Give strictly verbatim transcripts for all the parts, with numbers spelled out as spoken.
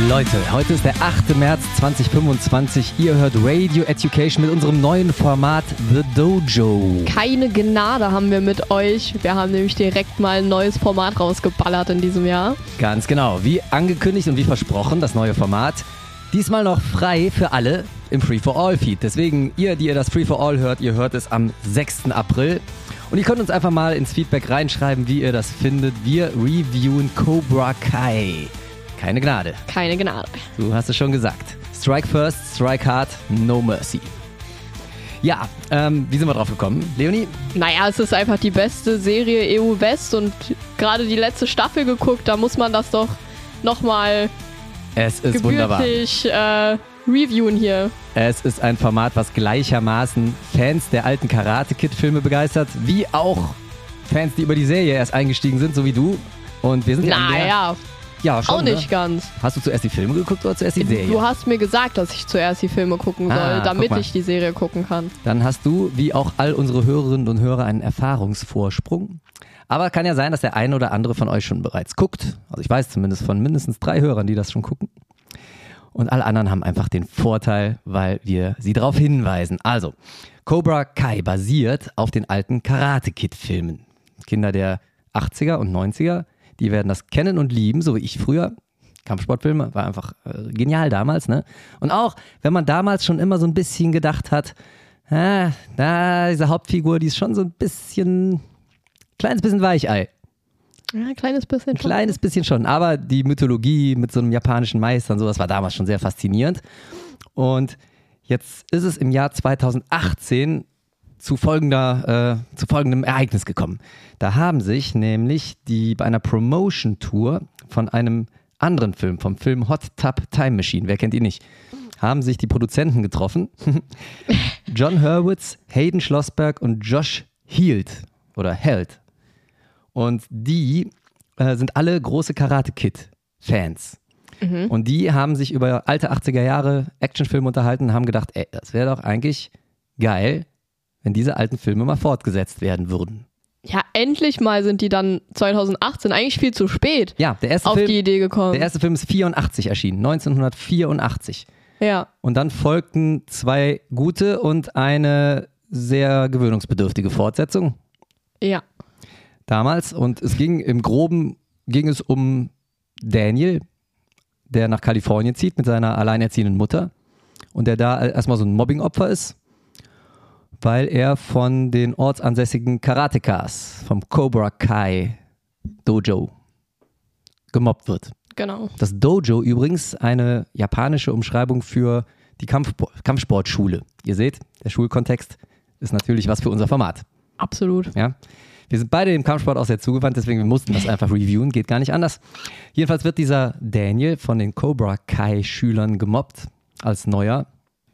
Leute, heute ist der achte März zweitausendfünfundzwanzig. Ihr hört Radio Education mit unserem neuen Format The Dojo. Keine Gnade haben wir mit euch. Wir haben nämlich direkt mal ein neues Format rausgeballert in diesem Jahr. Ganz genau, wie angekündigt und wie versprochen, das neue Format. Diesmal noch frei für alle im Free-for-All-Feed. Deswegen, ihr, die ihr das Free-for-All hört, ihr hört es am sechsten April. Und ihr könnt uns einfach mal ins Feedback reinschreiben, wie ihr das findet. Wir reviewen Cobra Kai. Keine Gnade. Keine Gnade. Du hast es schon gesagt. Strike first, strike hard, no mercy. Ja, ähm, wie sind wir drauf gekommen, Leonie? Naja, es ist einfach die beste Serie E U West und gerade die letzte Staffel geguckt, da muss man das doch nochmal Es ist wunderbar. gebürtig äh, reviewen hier. Es ist ein Format, was gleichermaßen Fans der alten Karate-Kid-Filme begeistert, wie auch Fans, die über die Serie erst eingestiegen sind, so wie du. Und wir sind ja an der- Naja, ja, schon, auch nicht ne? ganz. Hast du zuerst die Filme geguckt oder zuerst die Serie? Du hast mir gesagt, dass ich zuerst die Filme gucken soll, Ah, guck damit mal. ich die Serie gucken kann. Dann hast du, wie auch all unsere Hörerinnen und Hörer, einen Erfahrungsvorsprung. Aber kann ja sein, dass der eine oder andere von euch schon bereits guckt. Also ich weiß zumindest von mindestens drei Hörern, die das schon gucken. Und alle anderen haben einfach den Vorteil, weil wir sie darauf hinweisen. Also, Cobra Kai basiert auf den alten Karate-Kid-Filmen. Kinder der achtziger und neunziger, die werden das kennen und lieben, so wie ich früher. Kampfsportfilme war einfach äh, genial damals, ne? Und auch, wenn man damals schon immer so ein bisschen gedacht hat, ah, na, diese Hauptfigur, die ist schon so ein bisschen, kleines bisschen Weichei. Ja, ein kleines bisschen. Ein kleines bisschen schon, aber die Mythologie mit so einem japanischen Meister und sowas war damals schon sehr faszinierend. Und jetzt ist es im Jahr zweitausendachtzehn zu folgender, äh, zu folgendem Ereignis gekommen. Da haben sich nämlich die bei einer Promotion-Tour von einem anderen Film, vom Film Hot Tub Time Machine, wer kennt ihn nicht, haben sich die Produzenten getroffen. John Hurwitz, Hayden Schlossberg und Josh Hield oder Held. Und die äh, sind alle große Karate-Kid-Fans. Mhm. Und die haben sich über alte achtziger Jahre Actionfilme unterhalten und haben gedacht, ey, das wäre doch eigentlich geil, wenn diese alten Filme mal fortgesetzt werden würden. Ja, endlich mal sind die dann zweitausendachtzehn, eigentlich viel zu spät, Ja, der erste auf Film, die Idee gekommen. der erste Film ist vierundachtzig erschienen, neunzehnhundertvierundachtzig. Ja, Und dann folgten zwei gute und eine sehr gewöhnungsbedürftige Fortsetzung ja. damals. Und es ging im Groben, ging es um Daniel, der nach Kalifornien zieht mit seiner alleinerziehenden Mutter und der da erstmal so ein Mobbing-Opfer ist, weil er von den ortsansässigen Karatekas vom Cobra Kai Dojo gemobbt wird. Genau. Das Dojo übrigens eine japanische Umschreibung für die Kampfsport- Kampfsportschule. Ihr seht, der Schulkontext ist natürlich was für unser Format. Absolut. Ja? Wir sind beide dem Kampfsport auch sehr zugewandt, deswegen wir mussten das einfach reviewen, geht gar nicht anders. Jedenfalls wird dieser Daniel von den Cobra Kai Schülern gemobbt als Neuer.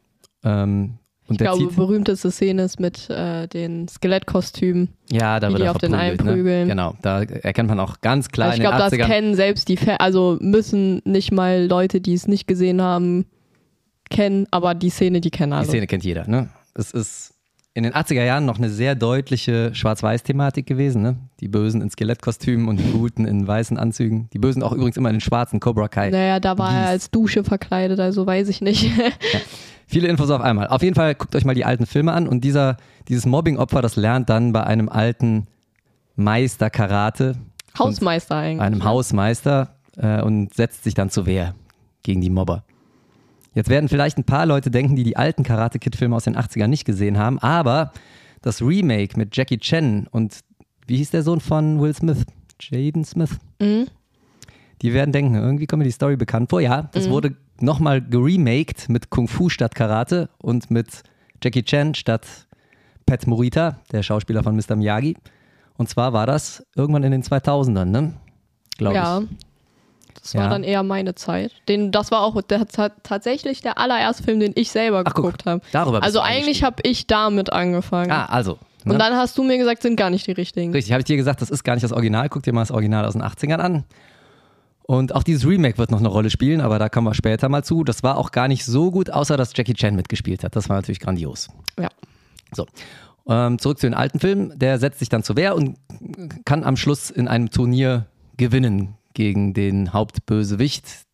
Ähm, und Ich der glaube, zieht, berühmteste Szene ist mit äh, den Skelettkostümen. ja, da wie wird die er auf den verprügelt, ne? einprügeln. Genau, da erkennt man auch ganz klar Also ich in den glaube, das achtzigern. kennen selbst die Fans, also müssen nicht mal Leute, die es nicht gesehen haben, kennen, aber die Szene, die kennen alle. Die Szene kennt jeder, ne? Es ist in den achtziger Jahren noch eine sehr deutliche Schwarz-Weiß-Thematik gewesen, ne? Die Bösen in Skelettkostümen und die Guten in weißen Anzügen. Die Bösen auch übrigens immer in den schwarzen Cobra Kai. Naja, da war er Dies. als Dusche verkleidet, also weiß ich nicht. Viele Infos auf einmal. Auf jeden Fall guckt euch mal die alten Filme an und dieser, dieses Mobbing-Opfer, das lernt dann bei einem alten Meister Karate, Hausmeister eigentlich. einem Hausmeister äh, und setzt sich dann zur Wehr gegen die Mobber. Jetzt werden vielleicht ein paar Leute denken, die die alten Karate-Kid-Filme aus den achtzigern nicht gesehen haben, aber das Remake mit Jackie Chan und wie hieß der Sohn von Will Smith? Jaden Smith? Mhm. Die werden denken, irgendwie kommt mir die Story bekannt vor. Ja, das Mhm. wurde nochmal geremaked mit Kung Fu statt Karate und mit Jackie Chan statt Pat Morita, der Schauspieler von Mister Miyagi. Und zwar war das irgendwann in den zweitausendern, ne? Glaube Ja. ich. Das war Ja. dann eher meine Zeit. Den, das war auch der, ta- tatsächlich der allererste Film, den ich selber Ach, guck, geguckt habe. darüber bist Also du eigentlich eingestiegen. habe ich damit angefangen. Ah, also. Ne? Und dann hast du mir gesagt, sind gar nicht die richtigen. Richtig, habe ich dir gesagt, das ist gar nicht das Original. Guck dir mal das Original aus den achtzigern an. Und auch dieses Remake wird noch eine Rolle spielen, aber da kommen wir später mal zu. Das war auch gar nicht so gut, außer dass Jackie Chan mitgespielt hat. Das war natürlich grandios. Ja. So, ähm, zurück zu den alten Filmen. Der setzt sich dann zur Wehr und kann am Schluss in einem Turnier gewinnen gegen den Hauptbösewicht,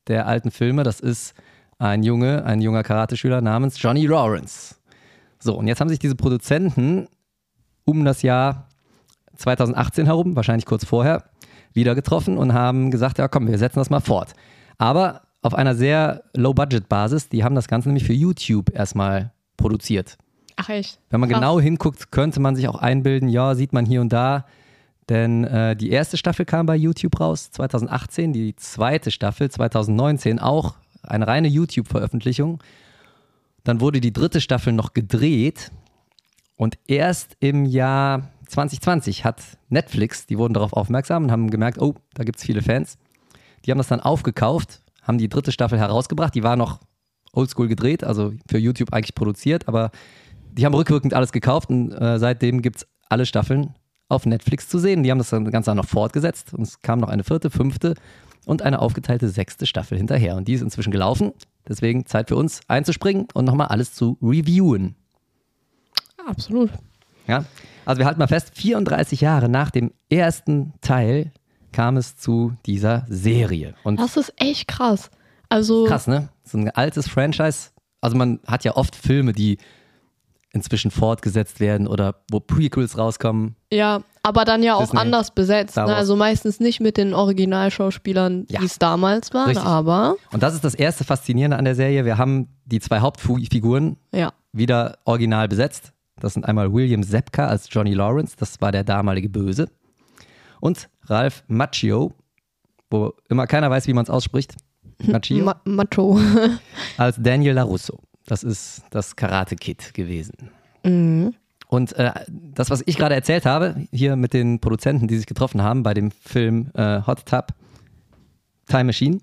der alten Filme. Das ist ein Junge, ein junger Karateschüler namens Johnny Lawrence. So, und jetzt haben sich diese Produzenten um das Jahr zweitausendachtzehn herum, wahrscheinlich kurz vorher, wieder getroffen und haben gesagt, ja komm, wir setzen das mal fort. Aber auf einer sehr Low-Budget-Basis, die haben das Ganze nämlich für YouTube erstmal produziert. Ach echt? Wenn man Krass. genau hinguckt, könnte man sich auch einbilden, ja, sieht man hier und da, denn äh, die erste Staffel kam bei YouTube raus, zweitausendachtzehn, die zweite Staffel zweitausendneunzehn, auch eine reine YouTube-Veröffentlichung. Dann wurde die dritte Staffel noch gedreht und erst im Jahr zwanzig zwanzig hat Netflix, die wurden darauf aufmerksam und haben gemerkt, oh, da gibt es viele Fans. Die haben das dann aufgekauft, haben die dritte Staffel herausgebracht, die war noch oldschool gedreht, also für YouTube eigentlich produziert, aber die haben rückwirkend alles gekauft und äh, seitdem gibt es alle Staffeln auf Netflix zu sehen. Die haben das dann Ganze dann noch fortgesetzt und es kam noch eine vierte, fünfte und eine aufgeteilte sechste Staffel hinterher. Und die ist inzwischen gelaufen, deswegen Zeit für uns einzuspringen und nochmal alles zu reviewen. Absolut. Ja, also wir halten mal fest, vierunddreißig Jahre nach dem ersten Teil kam es zu dieser Serie. Und Das ist echt krass. Also krass, ne? So ein altes Franchise. Also man hat ja oft Filme, die inzwischen fortgesetzt werden oder wo Prequels rauskommen. ja, aber dann ja auch Disney, anders besetzt. Star Ne? Wars. Also meistens nicht mit den Originalschauspielern, Ja. die es damals waren, Richtig. aber Und das ist das erste Faszinierende an der Serie. Wir haben die zwei Hauptfiguren ja. wieder original besetzt. Das sind einmal William Zabka als Johnny Lawrence, das war der damalige Böse. Und Ralph Macchio, wo immer keiner weiß, wie man es ausspricht. Macchio. Ma Macho. als Daniel LaRusso. Das ist das Karate Kid gewesen. mhm. Und äh, das, was ich gerade erzählt habe, hier mit den Produzenten, die sich getroffen haben bei dem Film äh, Hot Tub Time Machine,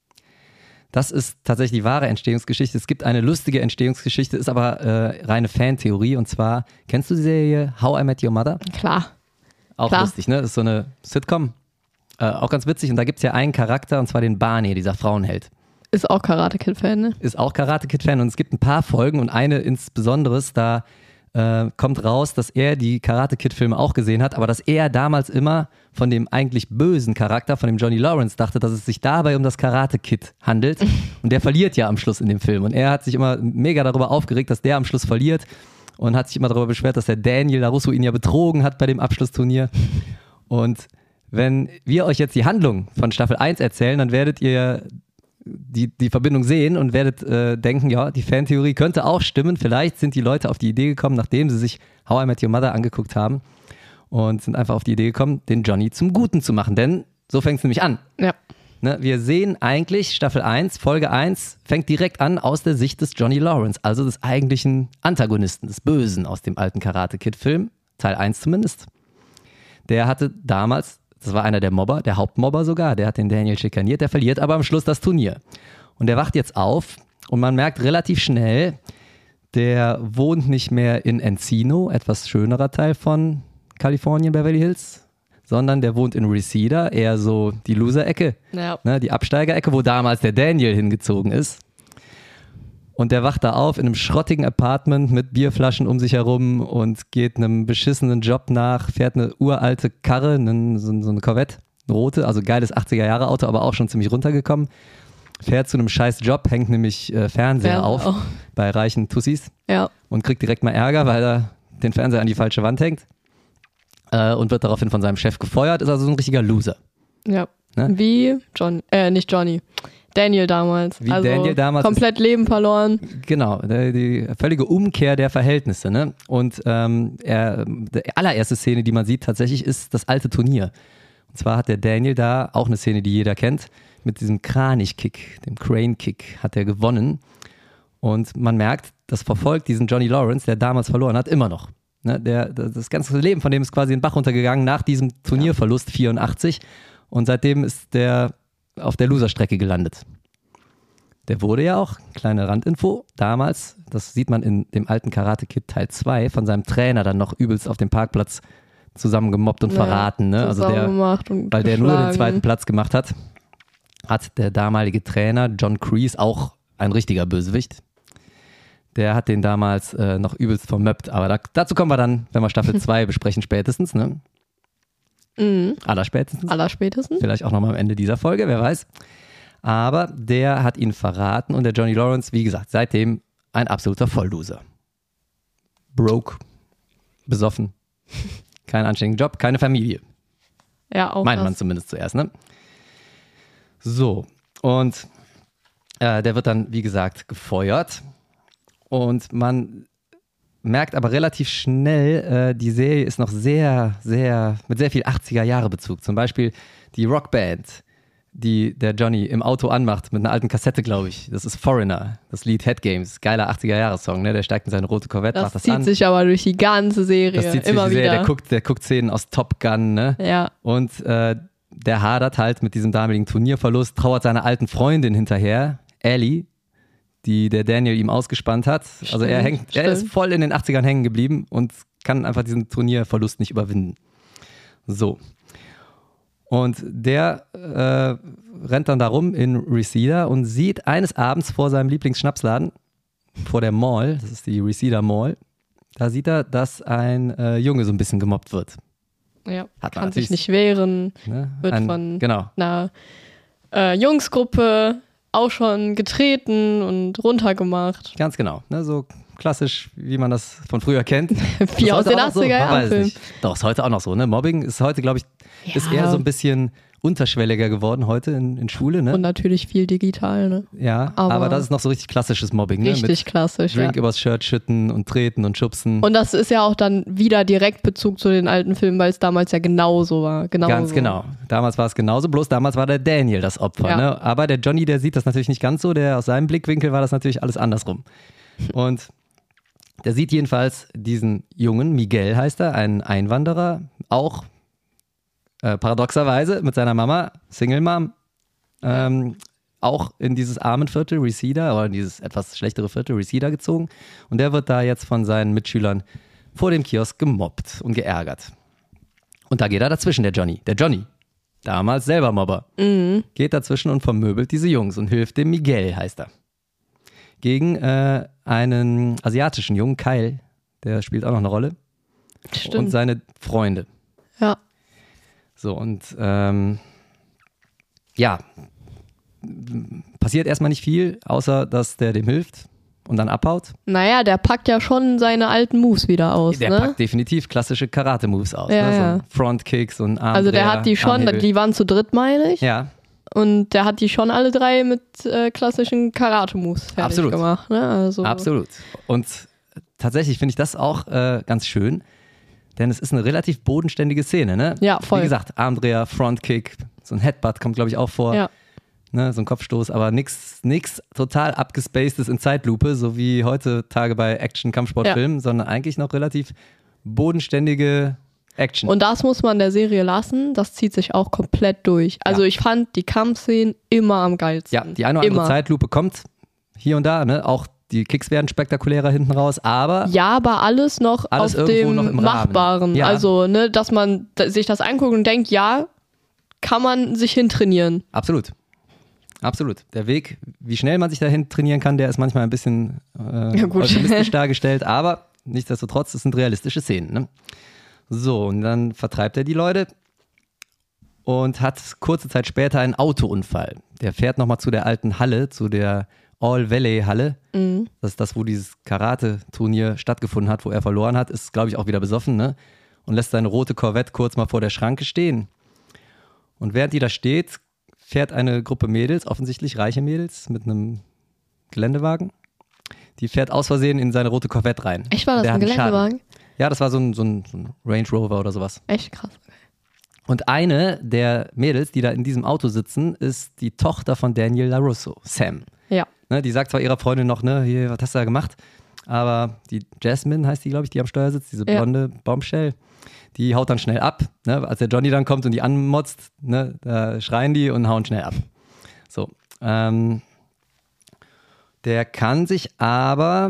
das ist tatsächlich die wahre Entstehungsgeschichte. Es gibt eine lustige Entstehungsgeschichte, ist aber äh, reine Fantheorie. Und zwar, kennst du die Serie How I Met Your Mother? Klar. Auch Klar. lustig, ne? Das ist so eine Sitcom. Äh, auch ganz witzig. Und da gibt es ja einen Charakter, und zwar den Barney, dieser Frauenheld. Ist auch Karate Kid-Fan, ne? Ist auch Karate Kid-Fan. Und es gibt ein paar Folgen und eine insbesondere, da äh, kommt raus, dass er die Karate Kid-Filme auch gesehen hat, aber dass er damals immer von dem eigentlich bösen Charakter, von dem Johnny Lawrence, dachte, dass es sich dabei um das Karate Kid handelt. Und der verliert ja am Schluss in dem Film. Und er hat sich immer mega darüber aufgeregt, dass der am Schluss verliert und hat sich immer darüber beschwert, dass der Daniel LaRusso ihn ja betrogen hat bei dem Abschlussturnier. Und wenn wir euch jetzt die Handlung von Staffel eins erzählen, dann werdet ihr die, die Verbindung sehen und werdet äh, denken, ja, die Fantheorie könnte auch stimmen. Vielleicht sind die Leute auf die Idee gekommen, nachdem sie sich How I Met Your Mother angeguckt haben und sind einfach auf die Idee gekommen, den Johnny zum Guten zu machen. Denn so fängt es nämlich an. Ja. Ne, wir sehen eigentlich Staffel eins, Folge eins, fängt direkt an aus der Sicht des Johnny Lawrence, also des eigentlichen Antagonisten, des Bösen aus dem alten Karate Kid-Film, Teil eins zumindest. Der hatte damals, das war einer der Mobber, der Hauptmobber sogar, der hat den Daniel schikaniert, der verliert aber am Schluss das Turnier. Und der wacht jetzt auf und man merkt relativ schnell, der wohnt nicht mehr in Encino, etwas schönerer Teil von Kalifornien, Beverly Hills, sondern der wohnt in Reseda, eher so die Loser-Ecke, Ja. ne, die Absteiger-Ecke, wo damals der Daniel hingezogen ist. Und der wacht da auf in einem schrottigen Apartment mit Bierflaschen um sich herum und geht einem beschissenen Job nach, fährt eine uralte Karre, einen, so, so eine Corvette, eine rote, also geiles achtziger-Jahre-Auto, aber auch schon ziemlich runtergekommen. Fährt zu einem scheiß Job, hängt nämlich äh, Fernseher Fernseher auf auch. bei reichen Tussis Ja. und kriegt direkt mal Ärger, weil er den Fernseher an die falsche Wand hängt äh, und wird daraufhin von seinem Chef gefeuert, ist also so ein richtiger Loser. Ja. Ne? Wie John, äh, nicht Johnny. Daniel damals. Wie also Daniel damals komplett Leben verloren. Genau, die, die völlige Umkehr der Verhältnisse. Ne? Und ähm, er, die allererste Szene, die man sieht tatsächlich, ist das alte Turnier. Und zwar hat der Daniel da auch eine Szene, die jeder kennt, mit diesem Kranich-Kick, dem Crane-Kick hat er gewonnen. Und man merkt, das verfolgt diesen Johnny Lawrence, der damals verloren hat, immer noch. Ne? Der, das ganze Leben von dem ist quasi in den Bach runtergegangen nach diesem Turnierverlust vierundachtzig. Und seitdem ist der auf der Loserstrecke gelandet. Der wurde ja auch, kleine Randinfo, damals, das sieht man in dem alten Karate Kid Teil zwei, von seinem Trainer dann noch übelst auf dem Parkplatz zusammengemobbt und Ja, verraten. Ne? Also der, gemacht und weil der nur den geschlagen. zweiten Platz gemacht hat, hat der damalige Trainer John Kreese, auch ein richtiger Bösewicht, der hat den damals äh, noch übelst vermöppt. Aber da, dazu kommen wir dann, wenn wir Staffel zwei besprechen, spätestens. Ne? Mhm. Allerspätestens. Allerspätestens. Vielleicht auch nochmal am Ende dieser Folge, wer weiß. Aber der hat ihn verraten und der Johnny Lawrence, wie gesagt, seitdem ein absoluter Vollloser. Broke, besoffen, keinen anständigen Job, keine Familie. Ja, auch Meint das. man zumindest zuerst, ne? So, und äh, der wird dann, wie gesagt, gefeuert. Und man merkt aber relativ schnell, äh, die Serie ist noch sehr, sehr, mit sehr viel achtziger-Jahre-Bezug. Zum Beispiel die Rockband, die der Johnny im Auto anmacht, mit einer alten Kassette, glaube ich. Das ist Foreigner, das Lied Head Games. Geiler achtziger-Jahre-Song, ne? Der steigt in seine rote Corvette, Das macht das zieht an. sich aber durch die ganze Serie. Das zieht sich immer durch die Serie. wieder. Der guckt, der guckt Szenen aus Top Gun, ne? Ja. Und äh, der hadert halt mit diesem damaligen Turnierverlust, trauert seiner alten Freundin hinterher, Ellie, die der Daniel ihm ausgespannt hat. Also er Stimmt, hängt, er ist stimmt. voll in den achtzigern hängen geblieben und kann einfach diesen Turnierverlust nicht überwinden. So. Und der äh, rennt dann da rum in Reseda und sieht eines Abends vor seinem Lieblingsschnapsladen, vor der Mall, das ist die Reseda Mall, da sieht er, dass ein äh, Junge so ein bisschen gemobbt wird. Ja. Hat man Kann sich natürlich- nicht wehren. Ne? Wird ein, von genau. einer äh, Jungsgruppe auch schon getreten und runtergemacht. Ganz genau, ne, so klassisch, wie man das von früher kennt. Wie Ist aus heute den auch noch so? achtziger Man weiß Jahren es Filmen. nicht. Doch, ist heute auch noch so. Ne? Mobbing ist heute, glaube ich, ist Ja. eher so ein bisschen unterschwelliger geworden heute in, in Schule. Und Ne? natürlich viel digital, ne? Ja, aber, aber das ist noch so richtig klassisches Mobbing. Ne? Richtig Mit klassisch, ja. Drink übers Shirt schütten und treten und schubsen. Und das ist ja auch dann wieder direkt Bezug zu den alten Filmen, weil es damals ja genauso war. Genauso. Ganz genau. Damals war es genauso, bloß damals war der Daniel das Opfer. Ja. Ne? Aber der Johnny, der sieht das natürlich nicht ganz so. Der aus seinem Blickwinkel war das natürlich alles andersrum. Und der sieht jedenfalls diesen Jungen, Miguel heißt er, ein Einwanderer, auch äh, paradoxerweise mit seiner Mama, Single Mom, ähm, auch in dieses Armenviertel, Reseda, oder in dieses etwas schlechtere Viertel, Reseda gezogen. Und der wird da jetzt von seinen Mitschülern vor dem Kiosk gemobbt und geärgert. Und da geht er dazwischen, der Johnny. Der Johnny, damals selber Mobber, Mhm. geht dazwischen und vermöbelt diese Jungs und hilft dem Miguel, heißt er. Gegen äh, einen asiatischen Jungen, Kyle, der spielt auch noch eine Rolle, und Stimmt. seine Freunde. Ja. So, und ähm, ja, passiert erstmal nicht viel, außer dass der dem hilft und dann abhaut. Naja, der packt ja schon seine alten Moves wieder aus, Der ne? packt definitiv klassische Karate-Moves aus. Ja, ne? So ja. ein Frontkicks und Armdreher, Also der hat die schon, Armhebel. die waren zu dritt, meine ich. Ja, Und der hat die schon alle drei mit äh, klassischen Karate-Moves fertig Absolut. gemacht. Ne? Also, absolut. Und tatsächlich finde ich das auch äh, ganz schön, denn es ist eine relativ bodenständige Szene. Ne? Ja, voll. Wie gesagt, Armdreher, Frontkick, so ein Headbutt kommt, glaube ich, auch vor. Ja. Ne? So ein Kopfstoß, aber nichts nix total abgespacedes in Zeitlupe, so wie heutzutage bei Action-Kampfsportfilmen, sondern eigentlich noch relativ bodenständige Action. Und das muss man der Serie lassen, das zieht sich auch komplett durch. Also Ja. ich fand die Kampfszenen immer am geilsten. ja, die eine oder andere immer. Zeitlupe kommt hier und da, ne? Auch die Kicks werden spektakulärer hinten raus, aber Ja, aber alles noch Alles auf irgendwo dem noch im Rahmen. Machbaren. Ja. Also, ne, dass man d- sich das anguckt und denkt, ja, kann man sich hintrainieren. absolut. Absolut. Der Weg, wie schnell man sich dahin trainieren kann, der ist manchmal ein bisschen äh, Ja, gut. euphemistisch dargestellt, aber nichtsdestotrotz, das sind realistische Szenen. Ne? So, und dann vertreibt er die Leute und hat kurze Zeit später einen Autounfall. Der fährt nochmal zu der alten Halle, zu der All-Valley-Halle. Mhm. Das ist das, wo dieses Karate-Turnier stattgefunden hat, wo er verloren hat. Ist, glaube ich, auch wieder besoffen, ne? Und lässt seine rote Corvette kurz mal vor der Schranke stehen. Und während die da steht, fährt eine Gruppe Mädels, offensichtlich reiche Mädels, mit einem Geländewagen. Die fährt aus Versehen in seine rote Corvette rein. Echt, war das Der ein hat einen Schaden. Geländewagen? Ja, das war so ein, so, ein, so ein Range Rover oder sowas. Echt krass. Und eine der Mädels, die da in diesem Auto sitzen, ist die Tochter von Daniel LaRusso, Sam. Ja. Ne, die sagt zwar ihrer Freundin noch, ne, hier, was hast du da gemacht? Aber die Jasmine heißt die, glaube ich, die am Steuer sitzt, diese Ja. blonde Bombshell, die haut dann schnell ab. Ne? Als der Johnny dann kommt und die anmotzt, ne, da schreien die und hauen schnell ab. So. Ähm, der kann sich aber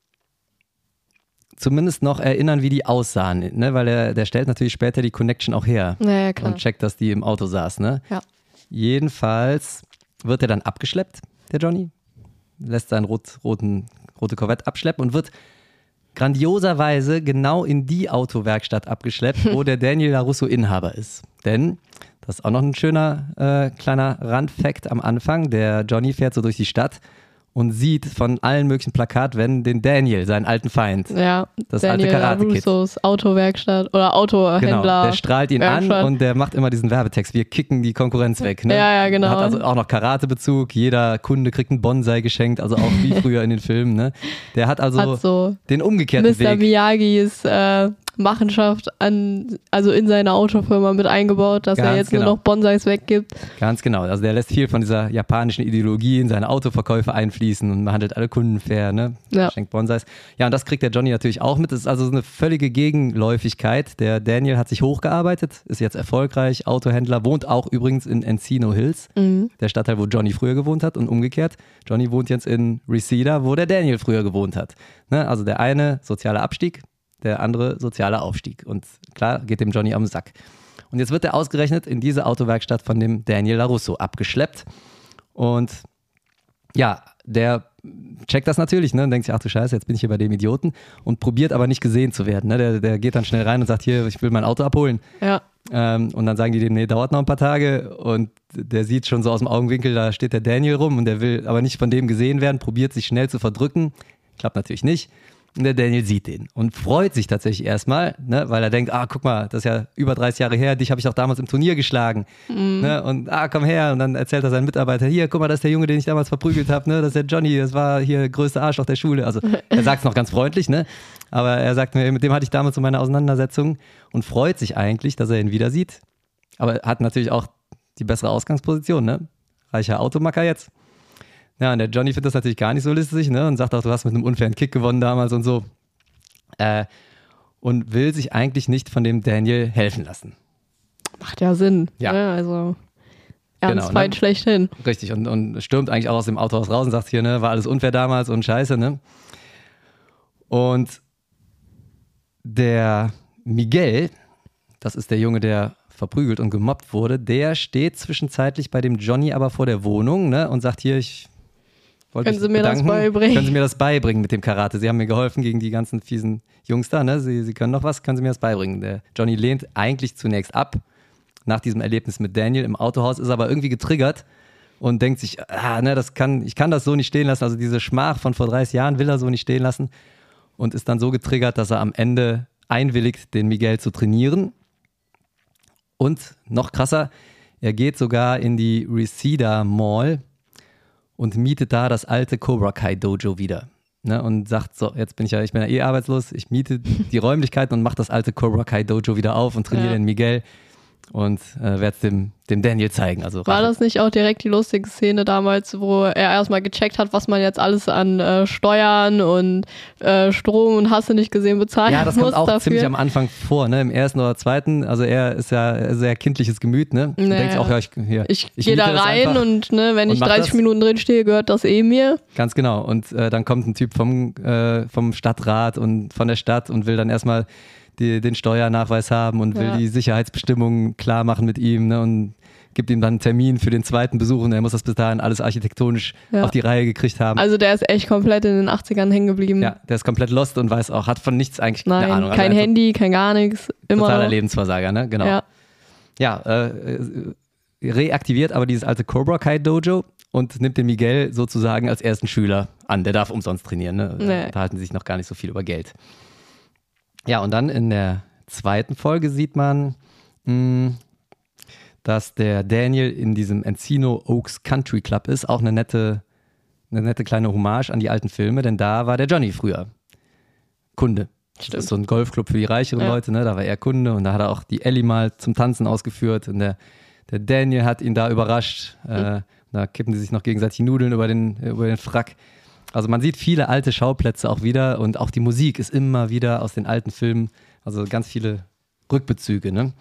zumindest noch erinnern, wie die aussahen, ne? Weil er, der stellt natürlich später die Connection auch her Naja, klar. und checkt, dass die im Auto saß. Ne? Ja. Jedenfalls wird er dann abgeschleppt, der Johnny, lässt seinen rot, roten, rote Corvette abschleppen und wird grandioserweise genau in die Autowerkstatt abgeschleppt, wo der Daniel LaRusso Inhaber ist. Denn, das ist auch noch ein schöner äh, kleiner Randfact am Anfang, der Johnny fährt so durch die Stadt und sieht von allen möglichen Plakatwänden den Daniel, seinen alten Feind. Ja, das Daniel alte Karate-Kid. LaRussos Autowerkstatt oder Autohändler. Genau, der strahlt ihn Werkstatt. an und der macht immer diesen Werbetext. Wir kicken die Konkurrenz weg. Ne? Ja, ja, genau. Hat also auch noch Karate-Bezug. Jeder Kunde kriegt einen Bonsai geschenkt, also auch wie früher in den Filmen. Ne? Der hat also Hat so den umgekehrten Mister Weg. Miyagis äh, Machenschaft an, also in seine Autofirma mit eingebaut, dass er Ganz jetzt genau. nur noch Bonsais weggibt. Ganz genau. Also der lässt viel von dieser japanischen Ideologie in seine Autoverkäufe einfließen und behandelt alle Kunden fair, ne? Ja. Schenkt Bonsais. Ja, und das kriegt der Johnny natürlich auch mit. Das ist also so eine völlige Gegenläufigkeit. Der Daniel hat sich hochgearbeitet, ist jetzt erfolgreich, Autohändler, wohnt auch übrigens in Encino Hills, Mhm. der Stadtteil, wo Johnny früher gewohnt hat und umgekehrt. Johnny wohnt jetzt in Reseda, wo der Daniel früher gewohnt hat. Ne? Also der eine sozialer Abstieg, der andere sozialer Aufstieg. Und klar, geht dem Johnny am Sack. Und jetzt wird er ausgerechnet in diese Autowerkstatt von dem Daniel LaRusso abgeschleppt. Und ja, der checkt das natürlich, ne? Und denkt sich, ach du Scheiße, jetzt bin ich hier bei dem Idioten und probiert aber nicht gesehen zu werden. Ne? Der, der geht dann schnell rein und sagt, hier, ich will mein Auto abholen. Ja. Ähm, und dann sagen die dem, nee, dauert noch ein paar Tage. Und der sieht schon so aus dem Augenwinkel, da steht der Daniel rum und der will aber nicht von dem gesehen werden, probiert sich schnell zu verdrücken. Klappt natürlich nicht. Und der Daniel sieht den und freut sich tatsächlich erstmal, ne, weil er denkt, ah, guck mal, das ist ja über dreißig Jahre her, dich habe ich auch damals im Turnier geschlagen. Mhm. Ne, und ah, komm her. Und dann erzählt er seinen Mitarbeiter, hier, guck mal, das ist der Junge, den ich damals verprügelt habe, ne, das ist der Johnny, das war hier größte Arschloch der Schule. Also er sagt es noch ganz freundlich, ne, aber er sagt mir, mit dem hatte ich damals so meine Auseinandersetzung und freut sich eigentlich, dass er ihn wieder sieht. Aber hat natürlich auch die bessere Ausgangsposition, ne, reicher Automacker jetzt. Ja, und der Johnny findet das natürlich gar nicht so lustig, ne? Und sagt auch, du hast mit einem unfairen Kick gewonnen damals und so. Äh, und will sich eigentlich nicht von dem Daniel helfen lassen. Macht ja Sinn. Ja. Ne? Also Genau, Ernstfeind ne? schlechthin. Richtig, und, und stürmt eigentlich auch aus dem Autohaus raus und sagt hier, ne, war alles unfair damals und scheiße, ne? Und der Miguel, das ist der Junge, der verprügelt und gemobbt wurde, der steht zwischenzeitlich bei dem Johnny aber vor der Wohnung, ne? Und sagt hier, ich wollte Können mich Sie mir das bedanken. beibringen? Können Sie mir das beibringen mit dem Karate? Sie haben mir geholfen gegen die ganzen fiesen Jungs da, ne? Sie, Sie können noch was, können Sie mir das beibringen? Der Johnny lehnt eigentlich zunächst ab, nach diesem Erlebnis mit Daniel im Autohaus, ist aber irgendwie getriggert und denkt sich, ah, ne, das kann, ich kann das so nicht stehen lassen, also diese Schmach von vor dreißig Jahren will er so nicht stehen lassen und ist dann so getriggert, dass er am Ende einwilligt, den Miguel zu trainieren. Und noch krasser, er geht sogar in die Reseda Mall und mietet da das alte Cobra Kai Dojo wieder. Ne, und sagt, so, jetzt bin ich ja, ich bin ja eh arbeitslos, ich miete die Räumlichkeiten und mache das alte Cobra Kai Dojo wieder auf und trainiere Ja. den Miguel und äh, werde es dem, dem Daniel zeigen. Also War Rache. das nicht auch direkt die lustige Szene damals, wo er erstmal gecheckt hat, was man jetzt alles an äh, Steuern und äh, Strom und hast du nicht gesehen bezahlen Ja, das muss kommt auch dafür? ziemlich am Anfang vor, ne? Im ersten oder zweiten. Also er ist ja ein sehr kindliches Gemüt, ne? Und Naja. denkt sich auch, ja, ich, hier, Ich, ich gehe da miete das rein einfach. und ne, wenn und ich mach dreißig das. Minuten drin stehe, gehört das eh mir. Ganz genau. Und äh, dann kommt ein Typ vom, äh, vom Stadtrat und von der Stadt und will dann erstmal die, den Steuernachweis haben und will Ja. die Sicherheitsbestimmungen klar machen mit ihm, ne? Und gibt ihm dann einen Termin für den zweiten Besuch und er muss das bis dahin alles architektonisch Ja. auf die Reihe gekriegt haben. Also der ist echt komplett in den achtzigern hängen geblieben. ja, der ist komplett lost und weiß auch, hat von nichts eigentlich Nein, eine Ahnung. Also kein einfach Handy, kein gar nichts. Immer Totaler noch. Lebensversager, ne? Genau. Ja. Ja, äh, reaktiviert aber dieses alte Cobra Kai Dojo und nimmt den Miguel sozusagen als ersten Schüler an. Der darf umsonst trainieren, ne? Nee. Da halten sie sich noch gar nicht so viel über Geld. Ja, und dann in der zweiten Folge sieht man, mh, dass der Daniel in diesem Encino Oaks Country Club ist. Auch eine nette, eine nette kleine Hommage an die alten Filme, denn da war der Johnny früher Kunde. Das Stimmt. ist so ein Golfclub für die reicheren Ja. Leute, ne? Da war er Kunde und da hat er auch die Ellie mal zum Tanzen ausgeführt und der, der Daniel hat ihn da überrascht. Äh, da kippen sie sich noch gegenseitig Nudeln über den, über den Frack. Also man sieht viele alte Schauplätze auch wieder und auch die Musik ist immer wieder aus den alten Filmen, also ganz viele Rückbezüge, ne?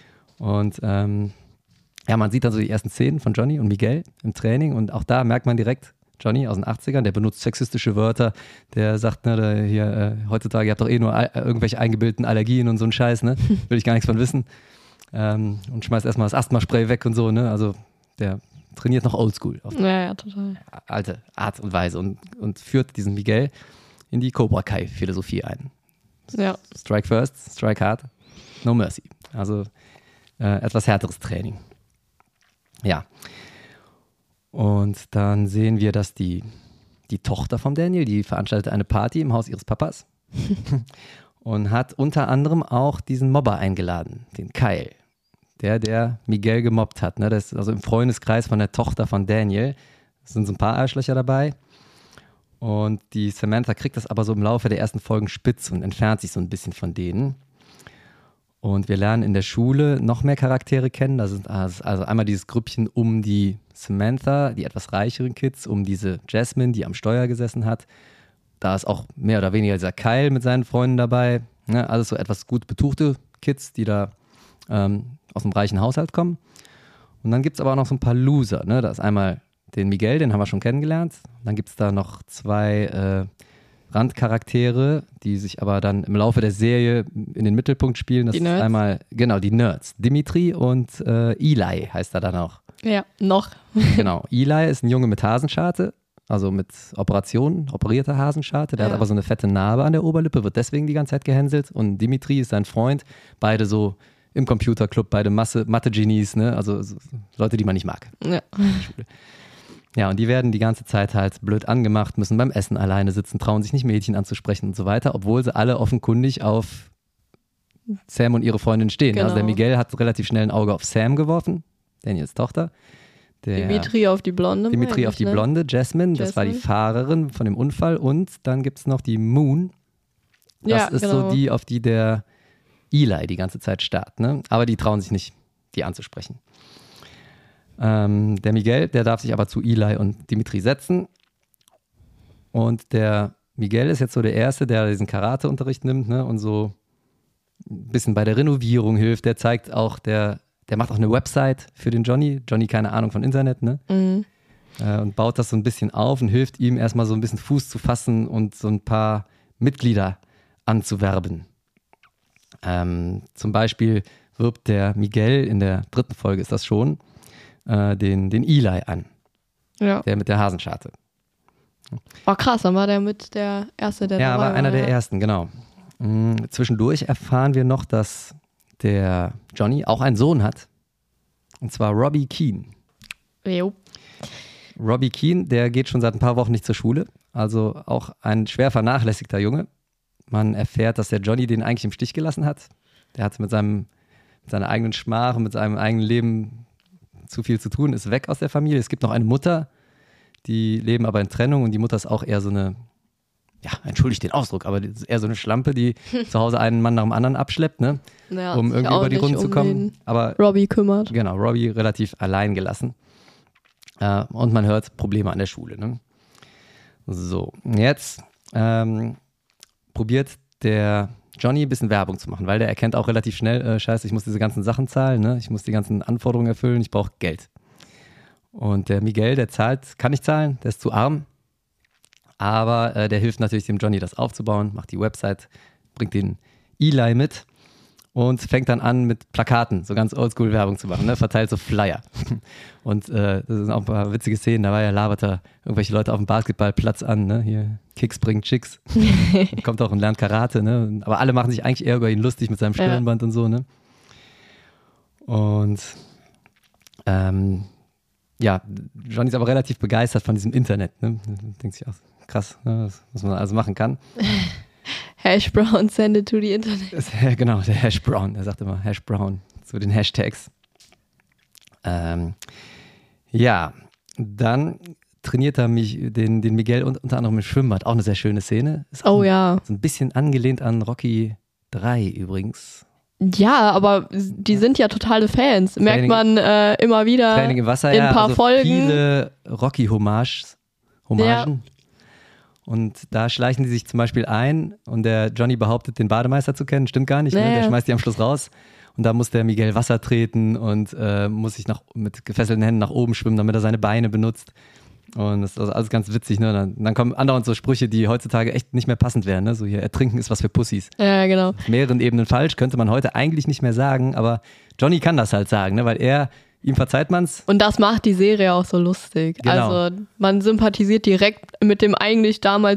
Und ähm, ja, man sieht dann so die ersten Szenen von Johnny und Miguel im Training und auch da merkt man direkt, Johnny aus den achtzigern, der benutzt sexistische Wörter, der sagt, ne, der hier, äh, heutzutage, ihr habt doch eh nur all, irgendwelche eingebildeten Allergien und so ein Scheiß, ne? Will ich gar nichts von wissen. Ähm, und schmeißt erstmal das Asthmaspray weg und so, ne? Also der trainiert noch oldschool auf Ja, ja, total. alte Art und Weise und, und führt diesen Miguel in die Cobra Kai-Philosophie ein. Ja. Strike first, strike hard, no mercy. Also äh, etwas härteres Training. Ja. Und dann sehen wir, dass die, die Tochter von Daniel, die veranstaltet eine Party im Haus ihres Papas und hat unter anderem auch diesen Mobber eingeladen, den Kyle, der, der Miguel gemobbt hat. Ne? Das ist also im Freundeskreis von der Tochter von Daniel. Es sind so ein paar Arschlöcher dabei. Und die Samantha kriegt das aber so im Laufe der ersten Folgen spitz und entfernt sich so ein bisschen von denen. Und wir lernen in der Schule noch mehr Charaktere kennen. Das ist also einmal dieses Grüppchen um die Samantha, die etwas reicheren Kids, um diese Jasmine, die am Steuer gesessen hat. Da ist auch mehr oder weniger dieser Kyle mit seinen Freunden dabei. Ne? Also so etwas gut betuchte Kids, die da ähm, aus einem reichen Haushalt kommen. Und dann gibt es aber auch noch so ein paar Loser. Ne? Da ist einmal den Miguel, den haben wir schon kennengelernt. Dann gibt es da noch zwei äh, Randcharaktere, die sich aber dann im Laufe der Serie in den Mittelpunkt spielen. Das die ist Nerds. einmal, genau, die Nerds. Dimitri und äh, Eli heißt er dann auch. Ja, noch. Genau. Eli ist ein Junge mit Hasenscharte, also mit Operationen, operierter Hasenscharte. Der Ja. hat aber so eine fette Narbe an der Oberlippe, wird deswegen die ganze Zeit gehänselt. Und Dimitri ist sein Freund. Beide so im Computerclub, beide Masse, Mathe-Genies, ne? Also so, Leute, die man nicht mag. Ja. Ja, und die werden die ganze Zeit halt blöd angemacht, müssen beim Essen alleine sitzen, trauen sich nicht Mädchen anzusprechen und so weiter, obwohl sie alle offenkundig auf Sam und ihre Freundin stehen. Genau. Also der Miguel hat relativ schnell ein Auge auf Sam geworfen, Daniels Tochter. Der Dimitri auf die Blonde. Dimitri meine auf ich, die ne? Blonde, Jasmine, das war die Jasmine. Fahrerin von dem Unfall. Und dann gibt es noch die Moon. Das Ja, ist genau. so die, auf die der Eli die ganze Zeit starrt. Ne? Aber die trauen sich nicht, die anzusprechen. Ähm, der Miguel, der darf sich aber zu Eli und Dimitri setzen. Und der Miguel ist jetzt so der Erste, der diesen Karateunterricht nimmt, ne, und so ein bisschen bei der Renovierung hilft. Der zeigt auch, der, der macht auch eine Website für den Johnny. Johnny, keine Ahnung von Internet, ne? Mhm. Äh, und baut das so ein bisschen auf und hilft ihm erstmal so ein bisschen Fuß zu fassen und so ein paar Mitglieder anzuwerben. Ähm, zum Beispiel wirbt der Miguel, in der dritten Folge ist das schon, äh, den, den Eli an, Ja. der mit der Hasenscharte. War krass, dann war der mit der Erste, der Ja, dabei war einer war, der ja. ersten, genau. Mhm. Zwischendurch erfahren wir noch, dass der Johnny auch einen Sohn hat, und zwar Robbie Keane. Jo. Robbie Keane, der geht schon seit ein paar Wochen nicht zur Schule, also auch ein schwer vernachlässigter Junge. Man erfährt, dass der Johnny den eigentlich im Stich gelassen hat. Der hat mit, seinem, mit seiner eigenen Schmach und mit seinem eigenen Leben zu viel zu tun, ist weg aus der Familie. Es gibt noch eine Mutter, die leben aber in Trennung, und die Mutter ist auch eher so eine, ja, entschuldigt den Ausdruck, aber die ist eher so eine Schlampe, die zu Hause einen Mann nach dem anderen abschleppt, ne, Ja, um sich irgendwie auch über die nicht Runden zu um kommen. den Aber Robbie kümmert. genau, Robbie relativ allein gelassen. Äh, und man hört Probleme an der Schule. Ne? So, jetzt ähm, probiert der Johnny ein bisschen Werbung zu machen, weil der erkennt auch relativ schnell, äh, scheiße, ich muss diese ganzen Sachen zahlen, ne? Ich muss die ganzen Anforderungen erfüllen, ich brauche Geld. Und der Miguel, der zahlt, kann nicht zahlen, der ist zu arm, aber äh, der hilft natürlich dem Johnny, das aufzubauen, macht die Website, bringt den Eli mit und fängt dann an, mit Plakaten so ganz oldschool Werbung zu machen, ne? Verteilt so Flyer. Und äh, das sind auch ein paar witzige Szenen, da war ja labert er irgendwelche Leute auf dem Basketballplatz an, ne? Hier Kicks bringen Chicks. Kommt auch und lernt Karate, ne? Aber alle machen sich eigentlich eher über ihn lustig mit seinem Stirnband, ja, und so, ne? Und ähm, ja, Johnny ist aber relativ begeistert von diesem Internet, ne? Denkt sich auch, krass, ne? was, was man also machen kann. Hash Brown, send it to the Internet. Das, ja, genau, der Hash Brown, der sagt immer Hash Brown zu den Hashtags. Ähm, ja, dann trainiert er mich, den, den Miguel und, unter anderem im Schwimmbad. Auch eine sehr schöne Szene. Ist auch Oh ein, ja. so ein bisschen angelehnt an Rocky drei übrigens. Ja, aber die sind ja totale Fans. Merkt Training- man äh, immer wieder Training im Wasser, in ja. ein paar also Folgen. Viele Rocky-Hommages. Hommagen. Und da schleichen die sich zum Beispiel ein und der Johnny behauptet, den Bademeister zu kennen. Stimmt gar nicht, ne? Nee. Der schmeißt die am Schluss raus. Und da muss der Miguel Wasser treten und äh, muss sich nach, mit gefesselten Händen nach oben schwimmen, damit er seine Beine benutzt. Und das ist also alles ganz witzig. Ne? Dann, dann kommen andauernd so Sprüche, die heutzutage echt nicht mehr passend wären. Ne? So hier, ertrinken ist was für Pussys. Ja, genau. Auf mehreren Ebenen falsch, könnte man heute eigentlich nicht mehr sagen. Aber Johnny kann das halt sagen, ne? Weil er, ihm verzeiht man's. Und das macht die Serie auch so lustig. Genau. Also man sympathisiert direkt mit dem eigentlich damals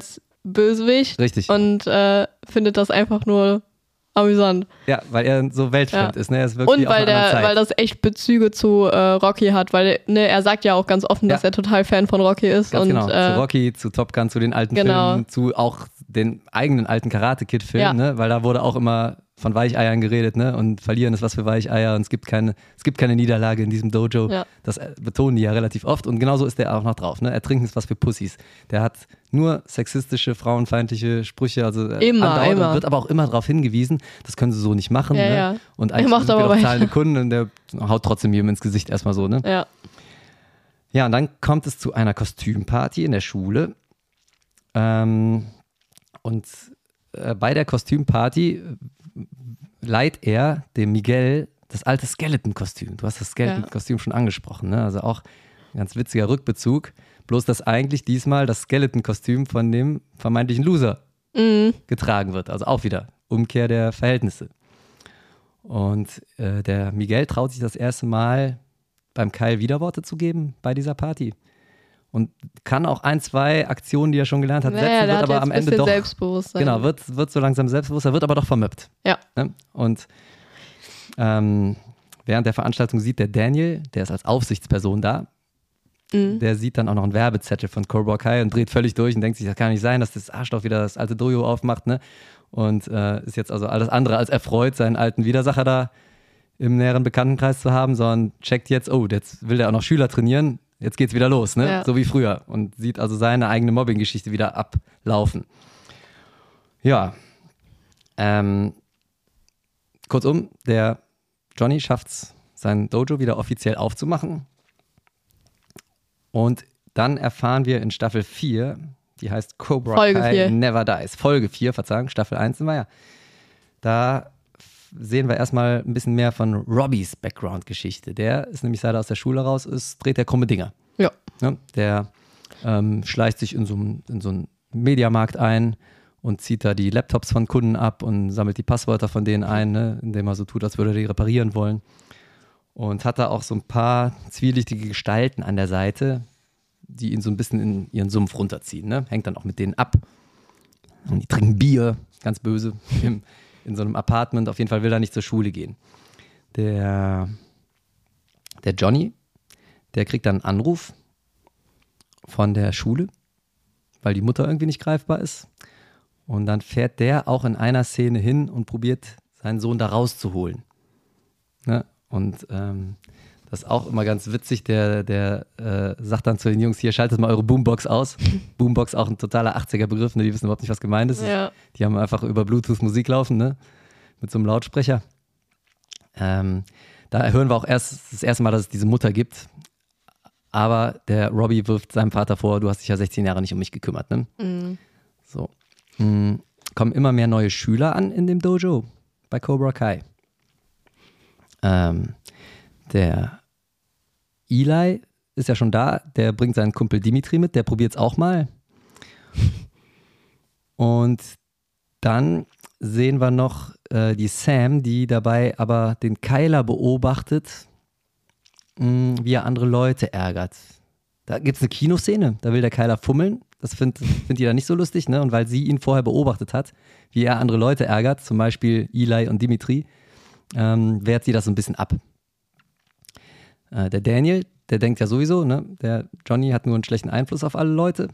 Bösewicht. Richtig. Und äh, findet das einfach nur amüsant. Ja, weil er so weltfremd Ja. ist. Ne? Er ist wirklich Und auf weil, einer anderen der, Zeit. weil das echt Bezüge zu äh, Rocky hat, weil ne, er sagt ja auch ganz offen, dass Ja. er total Fan von Rocky ist. Ganz und, genau, äh, zu Rocky, zu Top Gun, zu den alten Genau. Filmen, zu auch den eigenen alten Karate-Kid-Filmen, Ja. ne? Weil da wurde auch immer von Weicheiern geredet, ne? Und verlieren ist was für Weicheier und es gibt keine, es gibt keine Niederlage in diesem Dojo. Ja. Das äh, betonen die ja relativ oft und genauso ist der auch noch drauf, ne? Ertrinken ist was für Pussys. Der hat nur sexistische, frauenfeindliche Sprüche, also äh, Immer, andauernd und immer. wird aber auch immer darauf hingewiesen, das können sie so nicht machen, Ja, ne? ja. Und Er eigentlich macht sind wir aber doch weiter. zahlende Kunden und der haut trotzdem jedem ins Gesicht erstmal so, ne? ja. Ja, und dann kommt es zu einer Kostümparty in der Schule. Ähm, und äh, bei der Kostümparty äh, leiht er dem Miguel das alte Skeleton-Kostüm. Du hast das Skeleton-Kostüm schon angesprochen, ne? Also auch ein ganz witziger Rückbezug. Bloß, dass eigentlich diesmal das Skeleton-Kostüm von dem vermeintlichen Loser Mhm. getragen wird. Also auch wieder Umkehr der Verhältnisse. Und äh, der Miguel traut sich das erste Mal beim Kyle Widerworte zu geben bei dieser Party. Und kann auch ein, zwei Aktionen, die er schon gelernt hat, Naja, setzen, der wird hat aber jetzt am ein Ende bisschen doch. Selbstbewusstsein. Genau, wird, wird so langsam selbstbewusster, wird aber doch vermöppt. Ja. Ne? Und ähm, während der Veranstaltung sieht der Daniel, der ist als Aufsichtsperson da, Mhm. der sieht dann auch noch einen Werbezettel von Cobra Kai und dreht völlig durch und denkt sich, das kann nicht sein, dass das Arschloch wieder das alte Dojo aufmacht, ne? Und äh, ist jetzt also alles andere als erfreut, seinen alten Widersacher da im näheren Bekanntenkreis zu haben, sondern checkt jetzt, oh, jetzt will der auch noch Schüler trainieren, jetzt geht's wieder los, ne? Ja. So wie früher. Und sieht also seine eigene Mobbing-Geschichte wieder ablaufen. Ja. Ähm, kurzum, der Johnny schafft's, sein Dojo wieder offiziell aufzumachen. Und dann erfahren wir in Staffel vier, die heißt Cobra Folge Kai vier. Never Dies. Folge vier, Verzeihung, Staffel eins sind wir ja. Da sehen wir erstmal ein bisschen mehr von Robbys Background-Geschichte. Der ist nämlich, seit er aus der Schule raus ist, dreht der krumme Dinger. Ja. Ne? Der ähm, schleicht sich in so, einen- in so einen Mediamarkt ein und zieht da die Laptops von Kunden ab und sammelt die Passwörter von denen ein, ne? Indem er so tut, als würde er die reparieren wollen. Und hat da auch so ein paar zwielichtige Gestalten an der Seite, die ihn so ein bisschen in ihren Sumpf runterziehen. Ne? Hängt dann auch mit denen ab. Und die trinken Bier, ganz böse, im, in so einem Apartment. Auf jeden Fall will er nicht zur Schule gehen. Der, der Johnny, der kriegt dann einen Anruf von der Schule, weil die Mutter irgendwie nicht greifbar ist. Und dann fährt der auch in einer Szene hin und probiert, seinen Sohn da rauszuholen. Ne? Und ähm, das ist auch immer ganz witzig, der, der äh, sagt dann zu den Jungs, hier, schaltet mal eure Boombox aus. Boombox auch ein totaler achtziger-Begriff, ne? Die wissen überhaupt nicht, was gemeint ist. Ja. Die haben einfach über Bluetooth Musik laufen, ne? Mit so einem Lautsprecher. Ähm, da hören wir auch erst das erste Mal, dass es diese Mutter gibt. Aber der Robbie wirft seinem Vater vor, du hast dich ja sechzehn Jahre nicht um mich gekümmert, ne? Mhm. So. Mhm. Kommen immer mehr neue Schüler an in dem Dojo bei Cobra Kai. Ähm, der Eli ist ja schon da, der bringt seinen Kumpel Dimitri mit, der probiert es auch mal. Und dann sehen wir noch äh, die Sam, die dabei aber den Kyler beobachtet, mh, wie er andere Leute ärgert. Da gibt es eine Kinoszene, da will der Kyler fummeln. Das findet find die dann nicht so lustig, ne? Und weil sie ihn vorher beobachtet hat, wie er andere Leute ärgert, zum Beispiel Eli und Dimitri, ähm, wehrt sie das so ein bisschen ab. Äh, der Daniel, der denkt ja sowieso, ne? Der Johnny hat nur einen schlechten Einfluss auf alle Leute.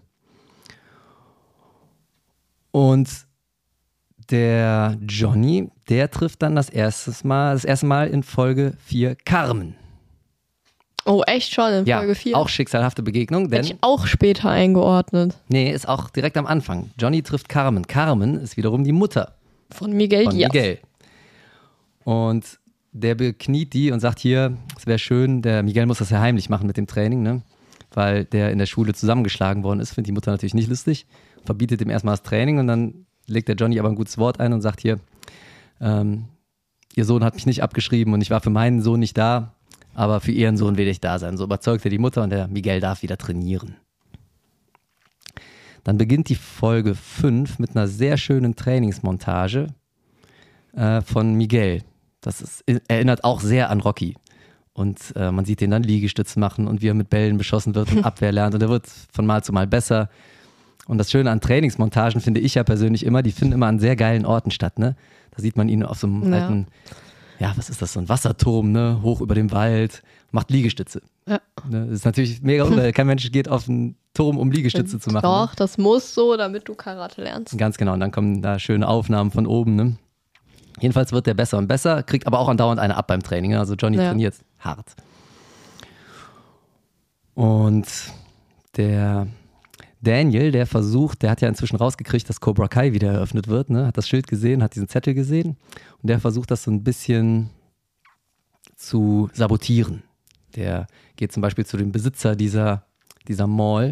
Und der Johnny, der trifft dann das erste Mal, das erste Mal in Folge vier Carmen. Oh, echt schon in Ja, Folge vier? auch schicksalhafte Begegnung, Hätte denn ich auch später eingeordnet. nee, ist auch direkt am Anfang. Johnny trifft Carmen. Carmen ist wiederum die Mutter Von Miguel von Diaz. Miguel. Und der bekniet die und sagt hier, es wäre schön, der Miguel muss das ja heimlich machen mit dem Training, ne? Weil der in der Schule zusammengeschlagen worden ist, findet die Mutter natürlich nicht lustig, verbietet ihm erstmal das Training und dann legt der Johnny aber ein gutes Wort ein und sagt hier, ähm, ihr Sohn hat mich nicht abgeschrieben und ich war für meinen Sohn nicht da, aber für ihren Sohn will ich da sein. So überzeugt er die Mutter und der Miguel darf wieder trainieren. Dann beginnt die Folge fünf mit einer sehr schönen Trainingsmontage äh, von Miguel. Das ist, erinnert auch sehr an Rocky. Und äh, man sieht den dann Liegestütze machen und wie er mit Bällen beschossen wird und Abwehr lernt. Und er wird von Mal zu Mal besser. Und das Schöne an Trainingsmontagen finde ich ja persönlich immer, die finden immer an sehr geilen Orten statt, ne? Da sieht man ihn auf so einem Ja. alten, ja, was ist das, so ein Wasserturm, ne? Hoch über dem Wald, macht Liegestütze. Ja. Ne? Das ist natürlich mega ungeil. Kein Mensch geht auf einen Turm, um Liegestütze zu machen. Doch, Ne? das muss so, damit du Karate lernst. Ganz genau, und dann kommen da schöne Aufnahmen von oben, ne? Jedenfalls wird der besser und besser, kriegt aber auch andauernd eine ab beim Training, ne? Also Johnny Ja. trainiert hart. Und der Daniel, der versucht, der hat ja inzwischen rausgekriegt, dass Cobra Kai wieder eröffnet wird, ne? Hat das Schild gesehen, hat diesen Zettel gesehen und der versucht das so ein bisschen zu sabotieren. Der geht zum Beispiel zu dem Besitzer dieser, dieser Mall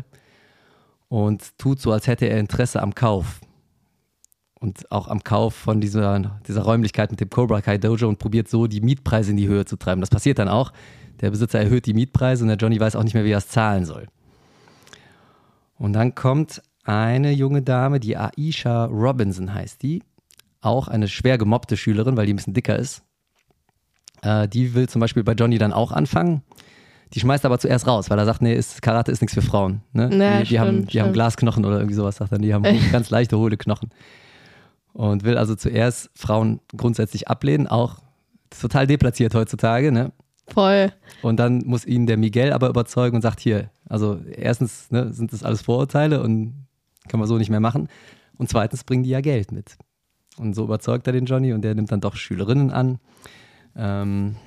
und tut so, als hätte er Interesse am Kauf. Und auch am Kauf von dieser, dieser Räumlichkeit mit dem Cobra Kai Dojo und probiert so, die Mietpreise in die Höhe zu treiben. Das passiert dann auch. Der Besitzer erhöht die Mietpreise und der Johnny weiß auch nicht mehr, wie er es zahlen soll. Und dann kommt eine junge Dame, die Aisha Robinson heißt die, auch eine schwer gemobbte Schülerin, weil die ein bisschen dicker ist. Äh, die will zum Beispiel bei Johnny dann auch anfangen. Die schmeißt aber zuerst raus, weil er sagt, nee, ist, Karate ist nichts für Frauen. Ne? Ja, die, die, stimmt, haben, die stimmt. haben Glasknochen oder irgendwie sowas, sagt er. Die haben ganz leichte, hohle Knochen. Und will also zuerst Frauen grundsätzlich ablehnen, auch total deplatziert heutzutage, ne? Voll. Und dann muss ihn der Miguel aber überzeugen und sagt, hier, also erstens ne, sind das alles Vorurteile und kann man so nicht mehr machen. Und zweitens bringen die ja Geld mit. Und so überzeugt er den Johnny und der nimmt dann doch Schülerinnen an. Ähm,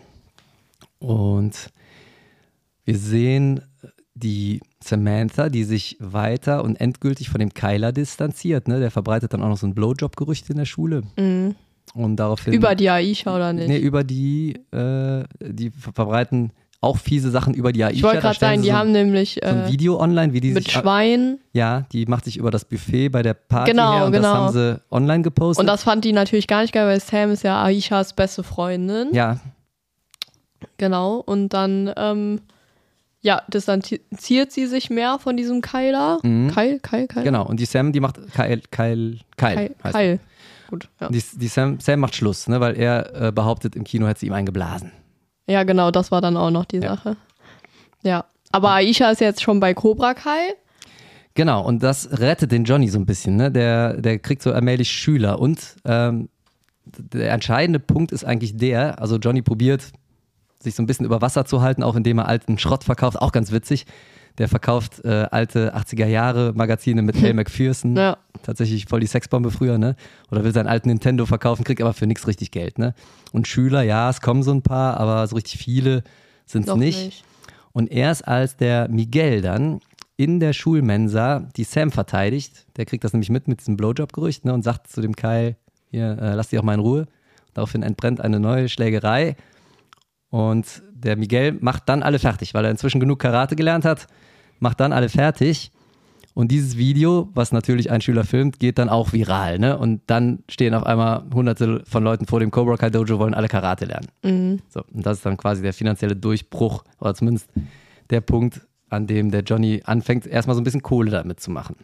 und wir sehen die Samantha, die sich weiter und endgültig von dem Kyler distanziert. Ne? Der verbreitet dann auch noch so ein Blowjob-Gerücht in der Schule. Mhm. Und daraufhin, Über die Aisha oder nicht? Nee, über die, äh, die ver- verbreiten auch fiese Sachen über die Aisha. ich wollte Da gerade stellen sagen, sie die so, haben nämlich so ein äh, Video online, wie die mit sich, Schwein. ja, die macht sich über das Buffet bei der Party Genau, her und das genau. haben sie online gepostet. Und das fand die natürlich gar nicht geil, weil Sam ist ja Aishas beste Freundin. ja, Genau. Und dann, ähm, ja, distanziert sie sich mehr von diesem Kyler. Mhm. Kyle, Kyle, Kyle? genau. Und die Sam, die macht Kyle, Kyle, Kyle, Kyle. heißt Kyle. Gut, ja. er. Die, die Sam, Sam macht Schluss, ne, weil er äh, behauptet, im Kino hätte sie ihm eingeblasen. Ja, genau, das war dann auch noch die Ja. Sache. Ja. Aber Aisha ist jetzt schon bei Cobra Kai. Genau, und das rettet den Johnny so ein bisschen, ne? Der, der kriegt so allmählich Schüler. Und ähm, der entscheidende Punkt ist eigentlich der, also Johnny probiert, sich so ein bisschen über Wasser zu halten, auch indem er alten Schrott verkauft, auch ganz witzig. Der verkauft äh, alte achtziger-Jahre-Magazine mit Hale McPherson. Ja. Tatsächlich voll die Sexbombe früher, ne? Oder will seinen alten Nintendo verkaufen, kriegt aber für nichts richtig Geld, ne? Und Schüler, ja, es kommen so ein paar, aber so richtig viele sind es Doch nicht. nicht. Und erst als der Miguel dann in der Schulmensa die Sam verteidigt, der kriegt das nämlich mit mit diesem Blowjob-Gerücht, ne, und sagt zu dem Kyle, hier, äh, lass die auch mal in Ruhe. Daraufhin entbrennt eine neue Schlägerei und der Miguel macht dann alle fertig, weil er inzwischen genug Karate gelernt hat, macht dann alle fertig. Und dieses Video, was natürlich ein Schüler filmt, geht dann auch viral, ne? Und dann stehen auf einmal hunderte von Leuten vor dem Cobra Kai Dojo, wollen alle Karate lernen. Mhm. So, und das ist dann quasi der finanzielle Durchbruch, oder zumindest der Punkt, an dem der Johnny anfängt, erstmal so ein bisschen Kohle damit zu machen.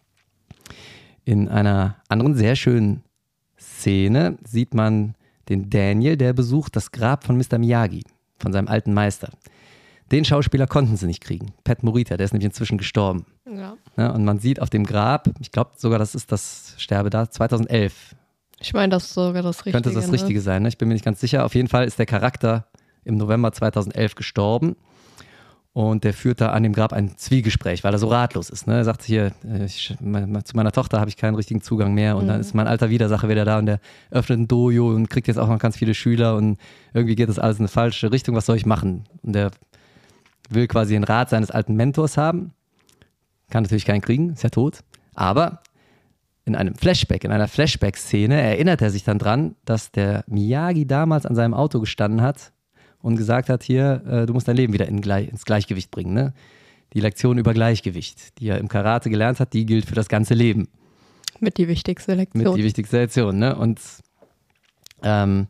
In einer anderen sehr schönen Szene sieht man den Daniel, der besucht das Grab von Mister Miyagi, von seinem alten Meister. Den Schauspieler konnten sie nicht kriegen. Pat Morita, der ist nämlich inzwischen gestorben. Ja. Ne, und man sieht auf dem Grab, ich glaube sogar, das ist das Sterbedatum, zweitausendelf. Ich meine, das ist sogar das Richtige. Könnte das ne? Richtige sein, ne? Ich bin mir nicht ganz sicher. Auf jeden Fall ist der Charakter im November zweitausendelf gestorben und der führt da an dem Grab ein Zwiegespräch, weil er so ratlos ist. Ne? Er sagt hier, äh, ich, me- zu meiner Tochter habe ich keinen richtigen Zugang mehr und Mhm. dann ist mein alter Widersacher wieder da und der öffnet ein Dojo und kriegt jetzt auch noch ganz viele Schüler und irgendwie geht das alles in eine falsche Richtung. Was soll ich machen? Und der will quasi den Rat seines alten Mentors haben. Kann natürlich keinen kriegen, ist ja tot. Aber in einem Flashback, in einer Flashback-Szene erinnert er sich dann dran, dass der Miyagi damals an seinem Auto gestanden hat und gesagt hat, hier, äh, du musst dein Leben wieder in, Gle- ins Gleichgewicht bringen. Ne? Die Lektion über Gleichgewicht, die er im Karate gelernt hat, die gilt für das ganze Leben. Mit die wichtigste Mit Lektion. die wichtigste Lektion. Ne? Und ähm,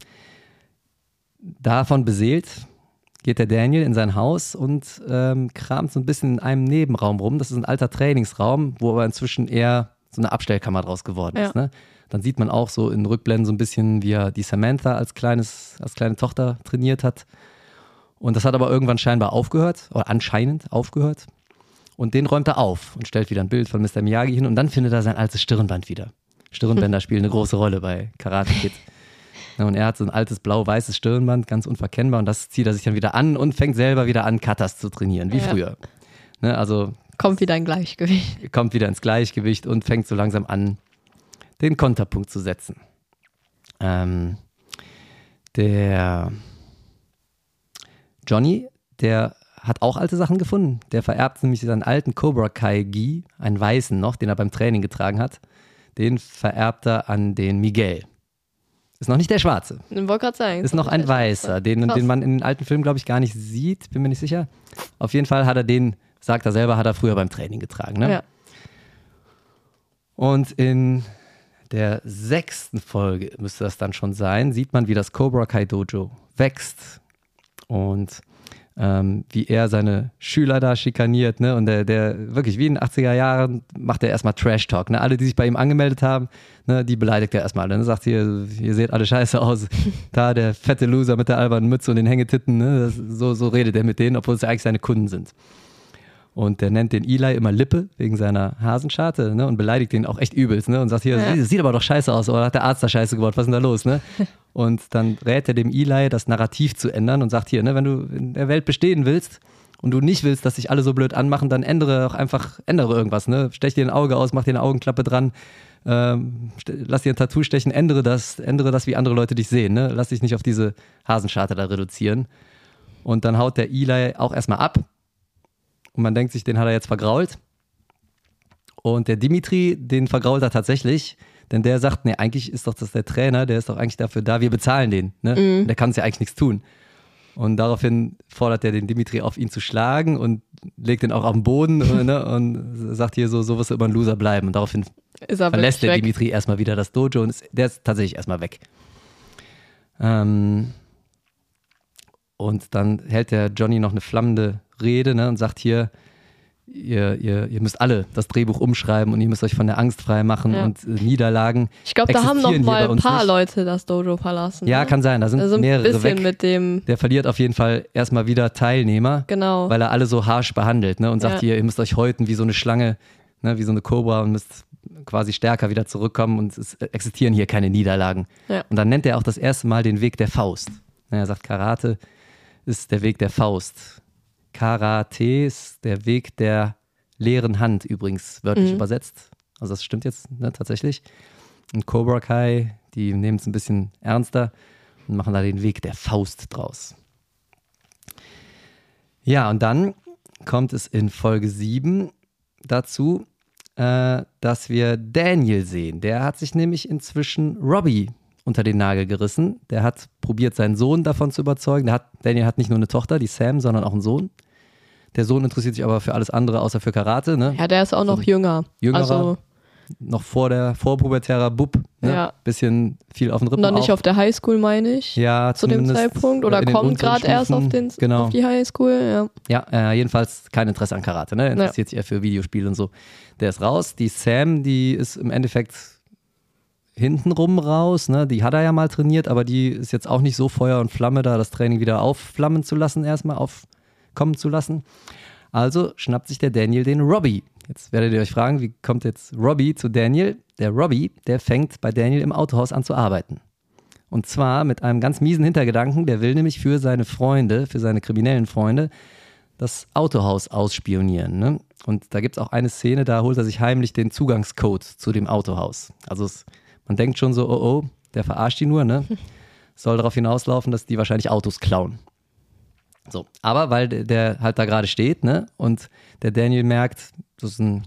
davon beseelt geht der Daniel in sein Haus und ähm, kramt so ein bisschen in einem Nebenraum rum. Das ist ein alter Trainingsraum, wo aber inzwischen eher so eine Abstellkammer draus geworden ist. Ja. Ne? Dann sieht man auch so in Rückblenden so ein bisschen, wie er die Samantha als, kleines, als kleine Tochter trainiert hat. Und das hat aber irgendwann scheinbar aufgehört, oder anscheinend aufgehört. Und den räumt er auf und stellt wieder ein Bild von Mister Miyagi hin und dann findet er sein altes Stirnband wieder. Stirnbänder spielen eine große Rolle bei Karate Kid. Ja, und er hat so ein altes blau-weißes Stirnband, ganz unverkennbar und das zieht er sich dann wieder an und fängt selber wieder an, Katas zu trainieren, wie ja. früher. Ne, also kommt wieder in Gleichgewicht. Kommt wieder ins Gleichgewicht und fängt so langsam an, den Konterpunkt zu setzen. Ähm, der Johnny, der hat auch alte Sachen gefunden. Der vererbt nämlich seinen alten Cobra Kai Gi, einen weißen noch, den er beim Training getragen hat. Den vererbt er an den Miguel. Ist noch nicht der Schwarze. Ich wollte gerade sagen. Ist noch ein Weißer, den, den man in den alten Filmen, glaube ich, gar nicht sieht. Bin mir nicht sicher. Auf jeden Fall hat er den, sagt er selber, hat er früher beim Training getragen. Ne? Ja. Und in der sechsten Folge müsste das dann schon sein, sieht man, wie das Cobra Kai Dojo wächst und ähm, wie er seine Schüler da schikaniert, ne? Und der, der wirklich wie in den achtziger Jahren macht er erstmal Trash-Talk, ne? Alle, die sich bei ihm angemeldet haben, ne, die beleidigt er erstmal, ne? Sagt hier, ihr seht alle scheiße aus, da der fette Loser mit der albernen Mütze und den Hängetitten, ne? Das, so, so redet er mit denen, obwohl es ja eigentlich seine Kunden sind. Und der nennt den Eli immer Lippe wegen seiner Hasenscharte, ne, und beleidigt den auch echt übelst, ne, und sagt hier, ja. sieht aber doch scheiße aus, oder hat der Arzt da scheiße gebaut, was ist denn da los, ne? Und dann rät er dem Eli, das Narrativ zu ändern und sagt hier, ne, wenn du in der Welt bestehen willst und du nicht willst, dass sich alle so blöd anmachen, dann ändere auch einfach, ändere irgendwas, ne? Stech dir ein Auge aus, mach dir eine Augenklappe dran, ähm, lass dir ein Tattoo stechen, ändere das, ändere das, wie andere Leute dich sehen, ne? Lass dich nicht auf diese Hasenscharte da reduzieren. Und dann haut der Eli auch erstmal ab. Und man denkt sich, den hat er jetzt vergrault. Und der Dimitri, den vergrault er tatsächlich. Denn der sagt, nee, eigentlich ist doch das der Trainer, der ist doch eigentlich dafür da, wir bezahlen den. Ne? Mhm. Der kann es ja eigentlich nichts tun. Und daraufhin fordert er den Dimitri auf, ihn zu schlagen und legt ihn auch auf den Boden ne? Und sagt hier so, so wirst du immer ein Loser bleiben. Und daraufhin verlässt der weg. Dimitri erstmal wieder das Dojo und ist, der ist tatsächlich erstmal weg. Ähm, und dann hält der Johnny noch eine flammende Rede, ne, und sagt hier, ihr, ihr, ihr müsst alle das Drehbuch umschreiben und ihr müsst euch von der Angst frei machen ja. und äh, Niederlagen. Ich glaube, da haben noch mal ein paar nicht. Leute das Dojo verlassen. Ja, ne? Kann sein, da sind also mehrere bisschen weg. Mit dem der verliert auf jeden Fall erstmal wieder Teilnehmer, genau. weil er alle so harsch behandelt, ne, und sagt ja. hier, ihr müsst euch häuten wie so eine Schlange, ne, wie so eine Kobra und müsst quasi stärker wieder zurückkommen und es existieren hier keine Niederlagen. Ja. Und dann nennt er auch das erste Mal den Weg der Faust. Er sagt, Karate ist der Weg der Faust. Karate ist der Weg der leeren Hand, übrigens wörtlich mhm. übersetzt. Also das stimmt jetzt ne, tatsächlich. Und Cobra Kai, die nehmen es ein bisschen ernster und machen da den Weg der Faust draus. Ja, und dann kommt es in Folge sieben dazu, äh, dass wir Daniel sehen. Der hat sich nämlich inzwischen Robbie unter den Nagel gerissen. Der hat probiert, seinen Sohn davon zu überzeugen. Der hat, Daniel hat nicht nur eine Tochter, die Sam, sondern auch einen Sohn. Der Sohn interessiert sich aber für alles andere, außer für Karate. Ne? Ja, der ist auch noch so jünger. Jüngerer, also noch vor der vorpubertärer Bub. Ne? Ja. Bisschen viel auf den Rippen. Noch nicht auch. auf der Highschool, meine ich. Ja, zu dem Zeitpunkt. Oder kommt gerade erst auf, den, genau. auf die Highschool. Ja, ja äh, jedenfalls kein Interesse an Karate. Ne? Interessiert ja. sich eher für Videospiele und so. Der ist raus. Die Sam, die ist im Endeffekt hintenrum raus, ne? Die hat er ja mal trainiert, aber die ist jetzt auch nicht so Feuer und Flamme da, das Training wieder aufflammen zu lassen, erstmal aufkommen zu lassen. Also schnappt sich der Daniel den Robbie. Jetzt werdet ihr euch fragen, wie kommt jetzt Robbie zu Daniel? Der Robbie, der fängt bei Daniel im Autohaus an zu arbeiten. Und zwar mit einem ganz miesen Hintergedanken, der will nämlich für seine Freunde, für seine kriminellen Freunde, das Autohaus ausspionieren. Ne? Und da gibt es auch eine Szene, da holt er sich heimlich den Zugangscode zu dem Autohaus. Also es Man denkt schon so, oh oh, der verarscht die nur, ne? Soll darauf hinauslaufen, dass die wahrscheinlich Autos klauen. So, aber weil der, der halt da gerade steht, ne? Und der Daniel merkt, das ist ein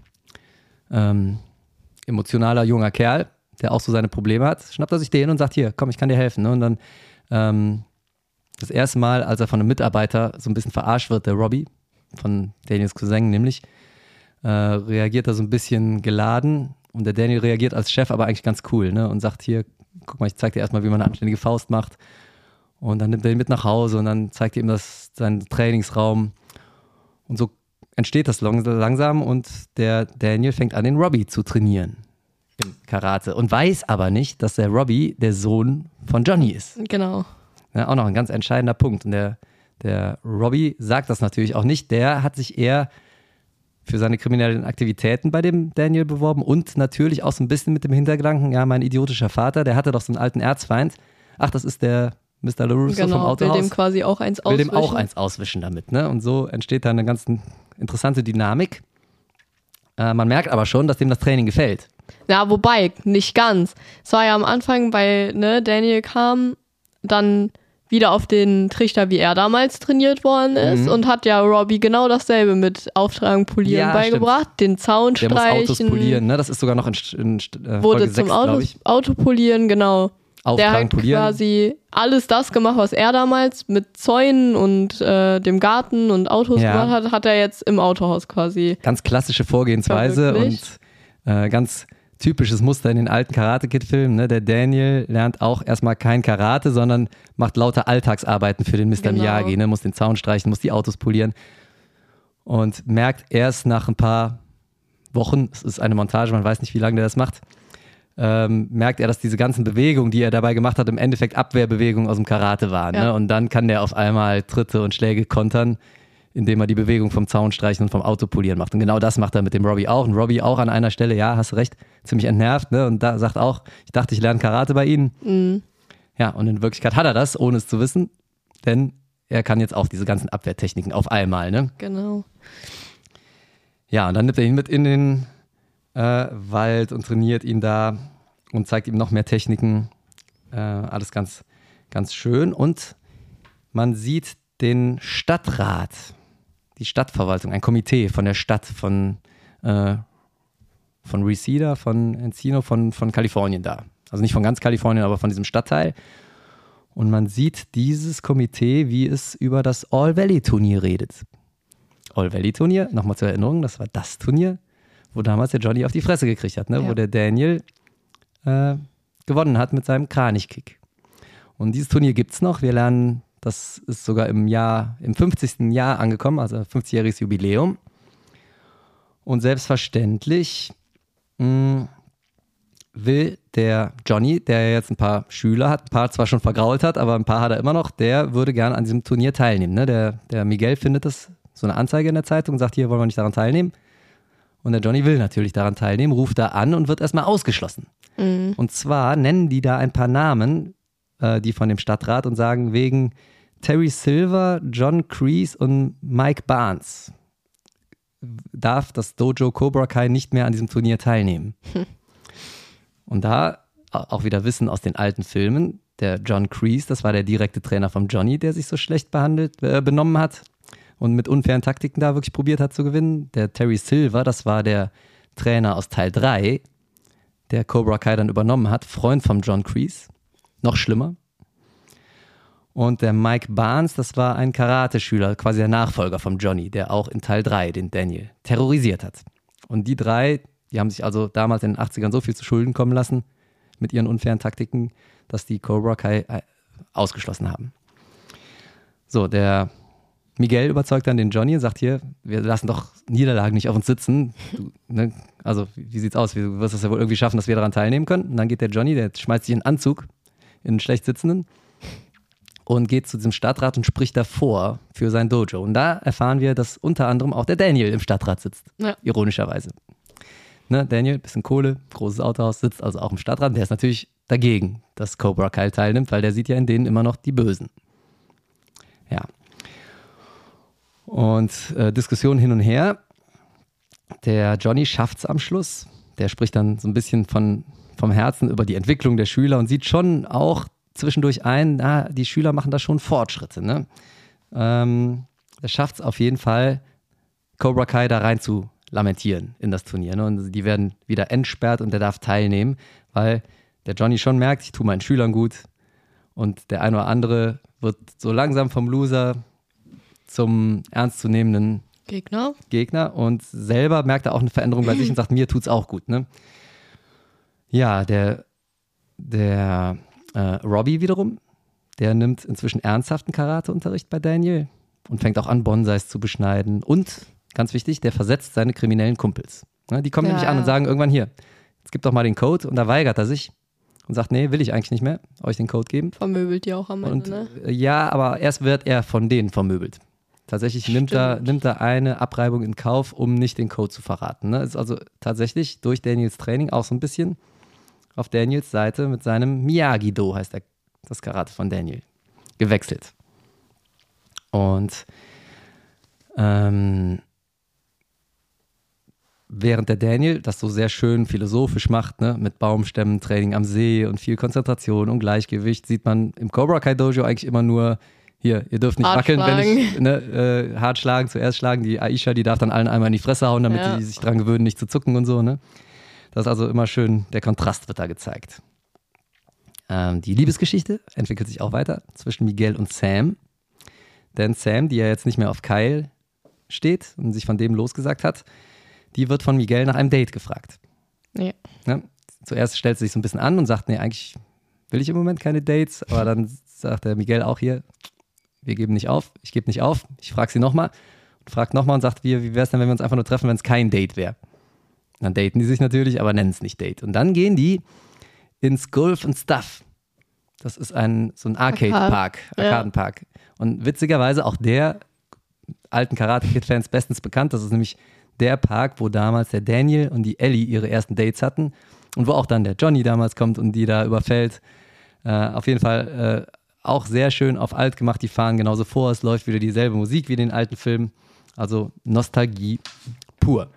ähm, emotionaler junger Kerl, der auch so seine Probleme hat, schnappt er sich den und sagt, hier, komm, ich kann dir helfen. Ne? Und dann ähm, das erste Mal, als er von einem Mitarbeiter so ein bisschen verarscht wird, der Robbie, von Daniels Cousin nämlich, äh, reagiert er so ein bisschen geladen. Und der Daniel reagiert als Chef aber eigentlich ganz cool, ne? Und sagt hier, guck mal, ich zeig dir erstmal, wie man eine anständige Faust macht. Und dann nimmt er ihn mit nach Hause und dann zeigt er ihm das, seinen Trainingsraum. Und so entsteht das langsam und der Daniel fängt an, den Robbie zu trainieren im Karate. Und weiß aber nicht, dass der Robbie der Sohn von Johnny ist. Genau. Ja, auch noch ein ganz entscheidender Punkt. Und der, der Robbie sagt das natürlich auch nicht. Der hat sich eher für seine kriminellen Aktivitäten bei dem Daniel beworben und natürlich auch so ein bisschen mit dem Hintergedanken, ja, mein idiotischer Vater, der hatte doch so einen alten Erzfeind. Ach, das ist der Mister LaRusso genau, vom Autohaus. Will dem quasi auch eins will auswischen. dem auch eins auswischen damit. Ne? Und so entsteht da eine ganz interessante Dynamik. Äh, man merkt aber schon, dass dem das Training gefällt. Ja, wobei, nicht ganz. Es war ja am Anfang, weil ne, Daniel kam, dann wieder auf den Trichter, wie er damals trainiert worden ist Mhm. und hat ja Robbie genau dasselbe mit Auftragen, Polieren Ja, beigebracht, stimmt. den Zaun Der muss Autos streichen, polieren, ne? Das ist sogar noch in, in äh, wurde Folge zum sechs, glaub Autos, ich. Auto polieren, genau. Der Auftragen, hat polieren. quasi alles das gemacht, was er damals mit Zäunen und äh, dem Garten und Autos Ja. gemacht hat, hat er jetzt im Autohaus quasi. Ganz klassische Vorgehensweise Verwirklicht. und äh, ganz typisches Muster in den alten Karate-Kid-Filmen. Ne? Der Daniel lernt auch erstmal kein Karate, sondern macht lauter Alltagsarbeiten für den Mister Genau. Miyagi. Ne? Muss den Zaun streichen, muss die Autos polieren und merkt erst nach ein paar Wochen, es ist eine Montage, man weiß nicht, wie lange der das macht, ähm, merkt er, dass diese ganzen Bewegungen, die er dabei gemacht hat, im Endeffekt Abwehrbewegungen aus dem Karate waren. Ja. Ne? Und dann kann der auf einmal Tritte und Schläge kontern, indem er die Bewegung vom Zaun streichen und vom Auto polieren macht. Und genau das macht er mit dem Robbie auch. Und Robbie auch an einer Stelle, ja, hast recht, ziemlich entnervt. Ne? Und da sagt auch, ich dachte, ich lerne Karate bei Ihnen. Mhm. Ja, und in Wirklichkeit hat er das, ohne es zu wissen. Denn er kann jetzt auch diese ganzen Abwehrtechniken auf einmal. Ne? Genau. Ja, und dann nimmt er ihn mit in den äh, Wald und trainiert ihn da und zeigt ihm noch mehr Techniken. Äh, alles ganz, ganz schön. Und man sieht den Stadtrat, die Stadtverwaltung, ein Komitee von der Stadt von, äh, von Reseda, von Encino, von, von Kalifornien da. Also nicht von ganz Kalifornien, aber von diesem Stadtteil. Und man sieht dieses Komitee, wie es über das All-Valley-Turnier redet. All-Valley-Turnier, nochmal zur Erinnerung, das war das Turnier, wo damals der Johnny auf die Fresse gekriegt hat, ne? Ja. Wo der Daniel äh, gewonnen hat mit seinem Kranichkick. Und dieses Turnier gibt es noch. Wir lernen, das ist sogar im Jahr, im fünfzigsten Jahr angekommen, also fünfzigjähriges Jubiläum. Und selbstverständlich mh, will der Johnny, der jetzt ein paar Schüler hat, ein paar zwar schon vergrault hat, aber ein paar hat er immer noch, der würde gerne an diesem Turnier teilnehmen. Ne? Der, der Miguel findet das, so eine Anzeige in der Zeitung, und sagt, hier wollen wir nicht daran teilnehmen. Und der Johnny will natürlich daran teilnehmen, ruft da an und wird erstmal ausgeschlossen. Mhm. Und zwar nennen die da ein paar Namen, äh, die von dem Stadtrat, und sagen wegen Terry Silver, John Kreese und Mike Barnes darf das Dojo Cobra Kai nicht mehr an diesem Turnier teilnehmen. Hm. Und da auch wieder Wissen aus den alten Filmen, der John Kreese, das war der direkte Trainer vom Johnny, der sich so schlecht behandelt, äh, benommen hat und mit unfairen Taktiken da wirklich probiert hat zu gewinnen. Der Terry Silver, das war der Trainer aus Teil drei, der Cobra Kai dann übernommen hat, Freund vom John Kreese, noch schlimmer. Und der Mike Barnes, das war ein Karate-Schüler, quasi der Nachfolger vom Johnny, der auch in Teil drei den Daniel terrorisiert hat. Und die drei, die haben sich also damals in den achtzigern so viel zu Schulden kommen lassen mit ihren unfairen Taktiken, dass die Cobra Kai ausgeschlossen haben. So, der Miguel überzeugt dann den Johnny und sagt, hier, wir lassen doch Niederlagen nicht auf uns sitzen. Du, ne? Also, wie sieht's aus? Du wirst es ja wohl irgendwie schaffen, dass wir daran teilnehmen können. Und dann geht der Johnny, der schmeißt sich in einen Anzug, in einen schlecht sitzenden, und geht zu diesem Stadtrat und spricht davor für sein Dojo. Und da erfahren wir, dass unter anderem auch der Daniel im Stadtrat sitzt. Ja. Ironischerweise. Ne, Daniel, bisschen Kohle, großes Autohaus, sitzt also auch im Stadtrat. Der ist natürlich dagegen, dass Cobra Kai teilnimmt, weil der sieht ja in denen immer noch die Bösen. Ja. Und äh, Diskussion hin und her. Der Johnny schafft es am Schluss. Der spricht dann so ein bisschen von, vom Herzen über die Entwicklung der Schüler und sieht schon auch zwischendurch ein, na, die Schüler machen da schon Fortschritte. Ne? Ähm, er schafft es auf jeden Fall, Cobra Kai da rein zu lamentieren in das Turnier. Ne? Und die werden wieder entsperrt und der darf teilnehmen, weil der Johnny schon merkt, ich tue meinen Schülern gut, und der eine oder andere wird so langsam vom Loser zum ernstzunehmenden Gegner. Gegner, und selber merkt er auch eine Veränderung bei sich und sagt, mir tut's auch gut. Ne? Ja, der, der äh, Robbie wiederum, der nimmt inzwischen ernsthaften Karateunterricht bei Daniel und fängt auch an, Bonsais zu beschneiden. Und, ganz wichtig, der versetzt seine kriminellen Kumpels. Ne? Die kommen Ja, nämlich an ja. und sagen irgendwann, hier, jetzt gib doch mal den Code, und da weigert er sich und sagt, nee, will ich eigentlich nicht mehr, euch den Code geben. Vermöbelt die auch am Ende, Und ne? äh, ja, aber erst wird er von denen vermöbelt. Tatsächlich nimmt er, nimmt er eine Abreibung in Kauf, um nicht den Code zu verraten. Ne? Ist also tatsächlich durch Daniels Training auch so ein bisschen auf Daniels Seite mit seinem Miyagi-Do, heißt der, das Karate von Daniel, gewechselt. Und ähm, während der Daniel das so sehr schön philosophisch macht, ne, mit Baumstämmen, Training am See und viel Konzentration und Gleichgewicht, sieht man im Cobra Kai Dojo eigentlich immer nur, hier, ihr dürft nicht hart wackeln, schlagen. wenn ich, ne, äh, hart schlagen, zuerst schlagen. Die Aisha, die darf dann allen einmal in die Fresse hauen, damit Ja. die sich dran gewöhnen, nicht zu zucken und so, ne. Das ist also immer schön, der Kontrast wird da gezeigt. Ähm, die Liebesgeschichte entwickelt sich auch weiter zwischen Miguel und Sam. Denn Sam, die ja jetzt nicht mehr auf Kyle steht und sich von dem losgesagt hat, die wird von Miguel nach einem Date gefragt. Ja. Ne? Zuerst stellt sie sich so ein bisschen an und sagt, nee, eigentlich will ich im Moment keine Dates, aber dann sagt der Miguel auch hier, wir geben nicht auf, ich gebe nicht auf, ich frage sie nochmal und fragt nochmal und sagt, wie, wie wäre es denn, wenn wir uns einfach nur treffen, wenn es kein Date wäre? Dann daten die sich natürlich, aber nennen es nicht Date. Und dann gehen die ins Golf and Stuff. Das ist ein, so ein Arcade-Park, Ja. Arkadenpark. Und witzigerweise auch der alten Karate-Kid-Fans bestens bekannt, das ist nämlich der Park, wo damals der Daniel und die Ellie ihre ersten Dates hatten und wo auch dann der Johnny damals kommt und die da überfällt. Äh, auf jeden Fall äh, auch sehr schön auf alt gemacht, die fahren genauso vor, es läuft wieder dieselbe Musik wie in den alten Filmen, also Nostalgie pur.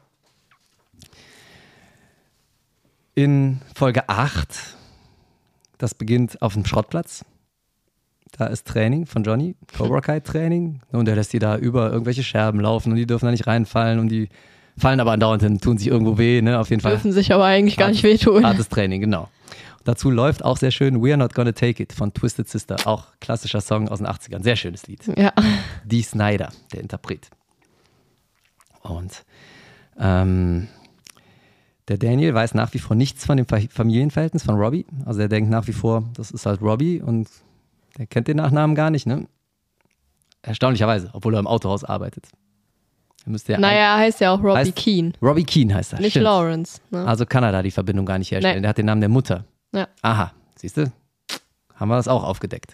In Folge acht, das beginnt auf dem Schrottplatz, da ist Training von Johnny, Cobra Kai Training und der lässt die da über irgendwelche Scherben laufen und die dürfen da nicht reinfallen und die fallen aber andauernd hin, tun sich irgendwo weh, ne, auf jeden Fall. Dürfen sich aber eigentlich gar nicht wehtun. Hartes Training, genau. Dazu läuft auch sehr schön We're Not Gonna Take It von Twisted Sister, auch klassischer Song aus den achtzigern, sehr schönes Lied. Ja. Dee Snider, der Interpret. Und ähm, der Daniel weiß nach wie vor nichts von dem Familienverhältnis von Robbie. Also er denkt nach wie vor, das ist halt Robbie und der kennt den Nachnamen gar nicht, ne? Erstaunlicherweise, obwohl er im Autohaus arbeitet. Er müsste ja Naja, er heißt ja auch Robbie heißt, Keane. Robbie Keane heißt er. Nicht stimmt. Lawrence. Ne? Also kann er da die Verbindung gar nicht herstellen. Nee. Der hat den Namen der Mutter. Ja. Aha, siehst du? Haben wir das auch aufgedeckt.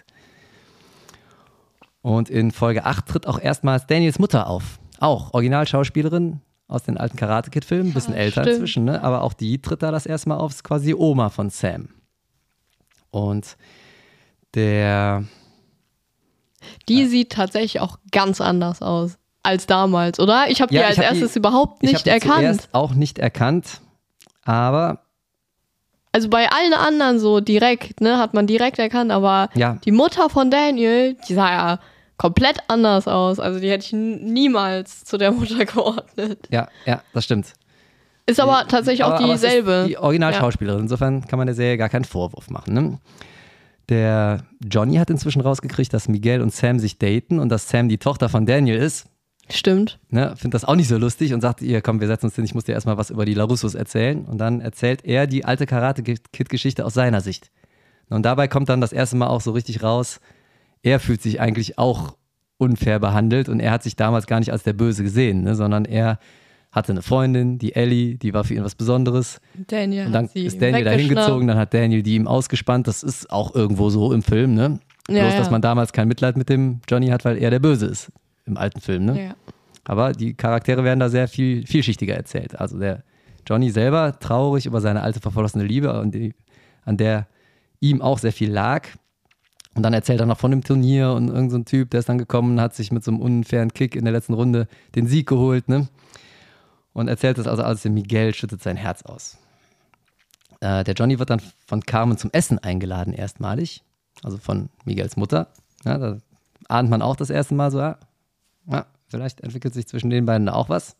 Und in Folge acht tritt auch erstmals Daniels Mutter auf. Auch Originalschauspielerin aus den alten Karate-Kid-Filmen, ein bisschen Ja, älter stimmt. inzwischen, ne? Aber auch die tritt da das erste Mal auf, ist quasi die Oma von Sam. Und der Die sieht tatsächlich auch ganz anders aus als damals, oder? Ich habe Ja, die als ich hab die- erstes überhaupt ich nicht hab die erkannt. zuerst auch nicht erkannt, aber Also bei allen anderen so direkt, ne, hat man direkt erkannt, aber ja, die Mutter von Daniel, die sah ja komplett anders aus. Also die hätte ich n- niemals zu der Mutter geordnet. ja, ja, das stimmt. Ist aber tatsächlich auch Aber- aber es ist dieselbe. Die Originalschauspielerin. Insofern kann man der Serie gar keinen Vorwurf machen. Ne? Der Johnny hat inzwischen rausgekriegt, dass Miguel und Sam sich daten und dass Sam die Tochter von Daniel ist. Stimmt. Ne? Findet das auch nicht so lustig und sagt, ihr, komm, wir setzen uns hin, ich muss dir erstmal was über die LaRussos erzählen. Und dann erzählt er die alte Karate-Kid-Geschichte aus seiner Sicht. Und dabei kommt dann das erste Mal auch so richtig raus, er fühlt sich eigentlich auch unfair behandelt und er hat sich damals gar nicht als der Böse gesehen, ne? Sondern er hatte eine Freundin, die Ellie, die war für ihn was Besonderes. Daniel Und dann hat sie ist Daniel da weggeschnappt. hingezogen, dann hat Daniel die ihm ausgespannt. Das ist auch irgendwo so im Film, ne? Ja, Bloß, ja. dass man damals kein Mitleid mit dem Johnny hat, weil er der Böse ist im alten Film, ne? Ja. Aber die Charaktere werden da sehr viel vielschichtiger erzählt. Also der Johnny selber traurig über seine alte verflossene Liebe, an, die, an der ihm auch sehr viel lag. Und dann erzählt er noch von dem Turnier und irgend so ein Typ, der ist dann gekommen und hat sich mit so einem unfairen Kick in der letzten Runde den Sieg geholt, ne? Und erzählt das also alles dem Miguel, schüttet sein Herz aus. Äh, der Johnny wird dann von Carmen zum Essen eingeladen, erstmalig. Also von Miguels Mutter. Ja, da ahnt man auch das erste Mal so, ja, ja, vielleicht entwickelt sich zwischen den beiden da auch was.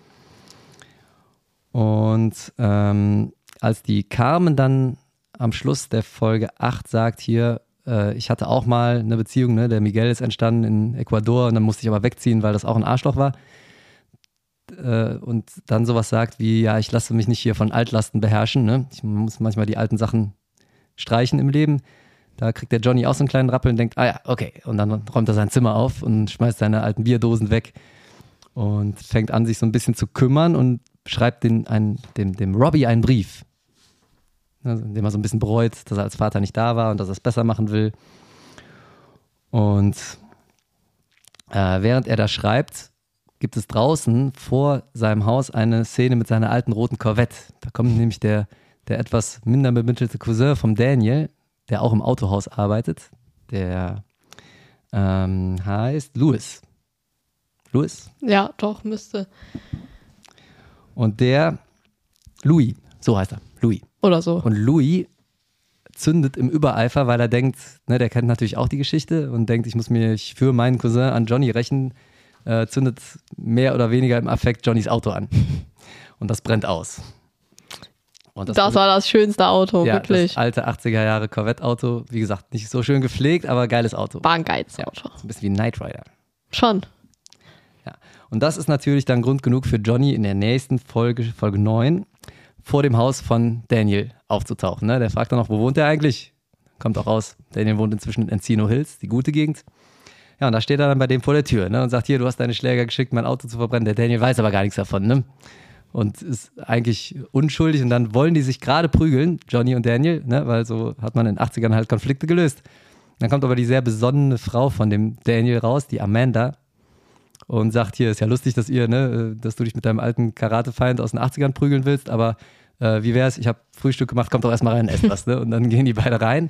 Und ähm, als die Carmen dann am Schluss der Folge acht sagt, hier, äh, ich hatte auch mal eine Beziehung, ne? Der Miguel ist entstanden in Ecuador und dann musste ich aber wegziehen, weil das auch ein Arschloch war. Äh, und dann sowas sagt wie, ja, ich lasse mich nicht hier von Altlasten beherrschen, ne? Ich muss manchmal die alten Sachen streichen im Leben. Da kriegt der Johnny auch so einen kleinen Rappel und denkt, ah ja, okay. Und dann räumt er sein Zimmer auf und schmeißt seine alten Bierdosen weg und fängt an, sich so ein bisschen zu kümmern und schreibt den, einen, dem, dem Robbie einen Brief, also, in dem er so ein bisschen bereut, dass er als Vater nicht da war und dass er es besser machen will. Und Äh, während er da schreibt, gibt es draußen vor seinem Haus eine Szene mit seiner alten roten Corvette. Da kommt nämlich der, der etwas minder bemittelte Cousin vom Daniel, der auch im Autohaus arbeitet. Der ähm, heißt Louis. Louis? Ja, doch, müsste. Und der Louis, so heißt er, Louis. Oder so. Und Louis zündet im Übereifer, weil er denkt, ne, der kennt natürlich auch die Geschichte und denkt, ich muss mich für meinen Cousin an Johnny rächen, äh, zündet mehr oder weniger im Affekt Johnnys Auto an. Und das brennt aus. Und das, das war das schönste Auto, ja, wirklich. Das alte achtziger Jahre Corvette-Auto. Wie gesagt, nicht so schön gepflegt, aber geiles Auto. War ein geiles ja, Auto. So ein bisschen wie ein Knight Rider. Schon. Ja. Und das ist natürlich dann Grund genug für Johnny in der nächsten Folge, Folge neun, vor dem Haus von Daniel aufzutauchen. Ne? Der fragt dann noch, wo wohnt er eigentlich? Kommt auch raus, Daniel wohnt inzwischen in Encino Hills, die gute Gegend. Ja, und da steht er dann bei dem vor der Tür, ne? Und sagt, hier, du hast deine Schläger geschickt, mein Auto zu verbrennen. Der Daniel weiß aber gar nichts davon, ne? Und ist eigentlich unschuldig. Und dann wollen die sich gerade prügeln, Johnny und Daniel, ne? Weil so hat man in den achtzigern halt Konflikte gelöst. Dann kommt aber die sehr besonnene Frau von dem Daniel raus, die Amanda, und sagt, hier, ist ja lustig, dass ihr, ne, dass du dich mit deinem alten Karatefeind aus den achtzigern prügeln willst, aber äh, wie wär's, ich habe Frühstück gemacht, kommt doch erstmal rein, esst was, ne? Und dann gehen die beide rein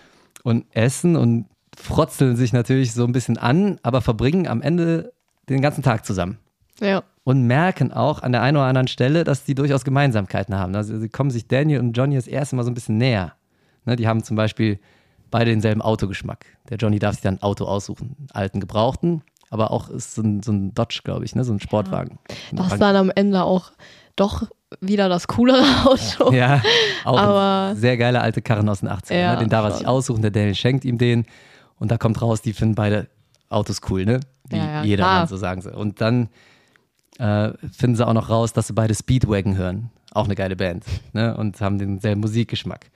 und essen und frotzeln sich natürlich so ein bisschen an, aber verbringen am Ende den ganzen Tag zusammen. Ja. Und merken auch an der einen oder anderen Stelle, dass die durchaus Gemeinsamkeiten haben. Also sie kommen sich Daniel und Johnny das erste Mal so ein bisschen näher. Ne, die haben zum Beispiel beide denselben Autogeschmack. Der Johnny darf sich dann ein Auto aussuchen, einen alten Gebrauchten, aber auch ist so ein, so ein Dodge, glaube ich, ne, so ein Sportwagen. Ja. Das ist dann am Ende auch doch wieder das coolere Auto. Ja, auch aber ein sehr geiler alte Karren aus den achtzigern. Ja, ne? Den darf er schon. sich aussuchen, der Daniel schenkt ihm den und da kommt raus, die finden beide Autos cool, ne? Wie ja, ja, jeder klar. Mann, so sagen sie. Und dann äh, finden sie auch noch raus, dass sie beide Speedwagon hören. Auch eine geile Band, ne? Und haben denselben Musikgeschmack.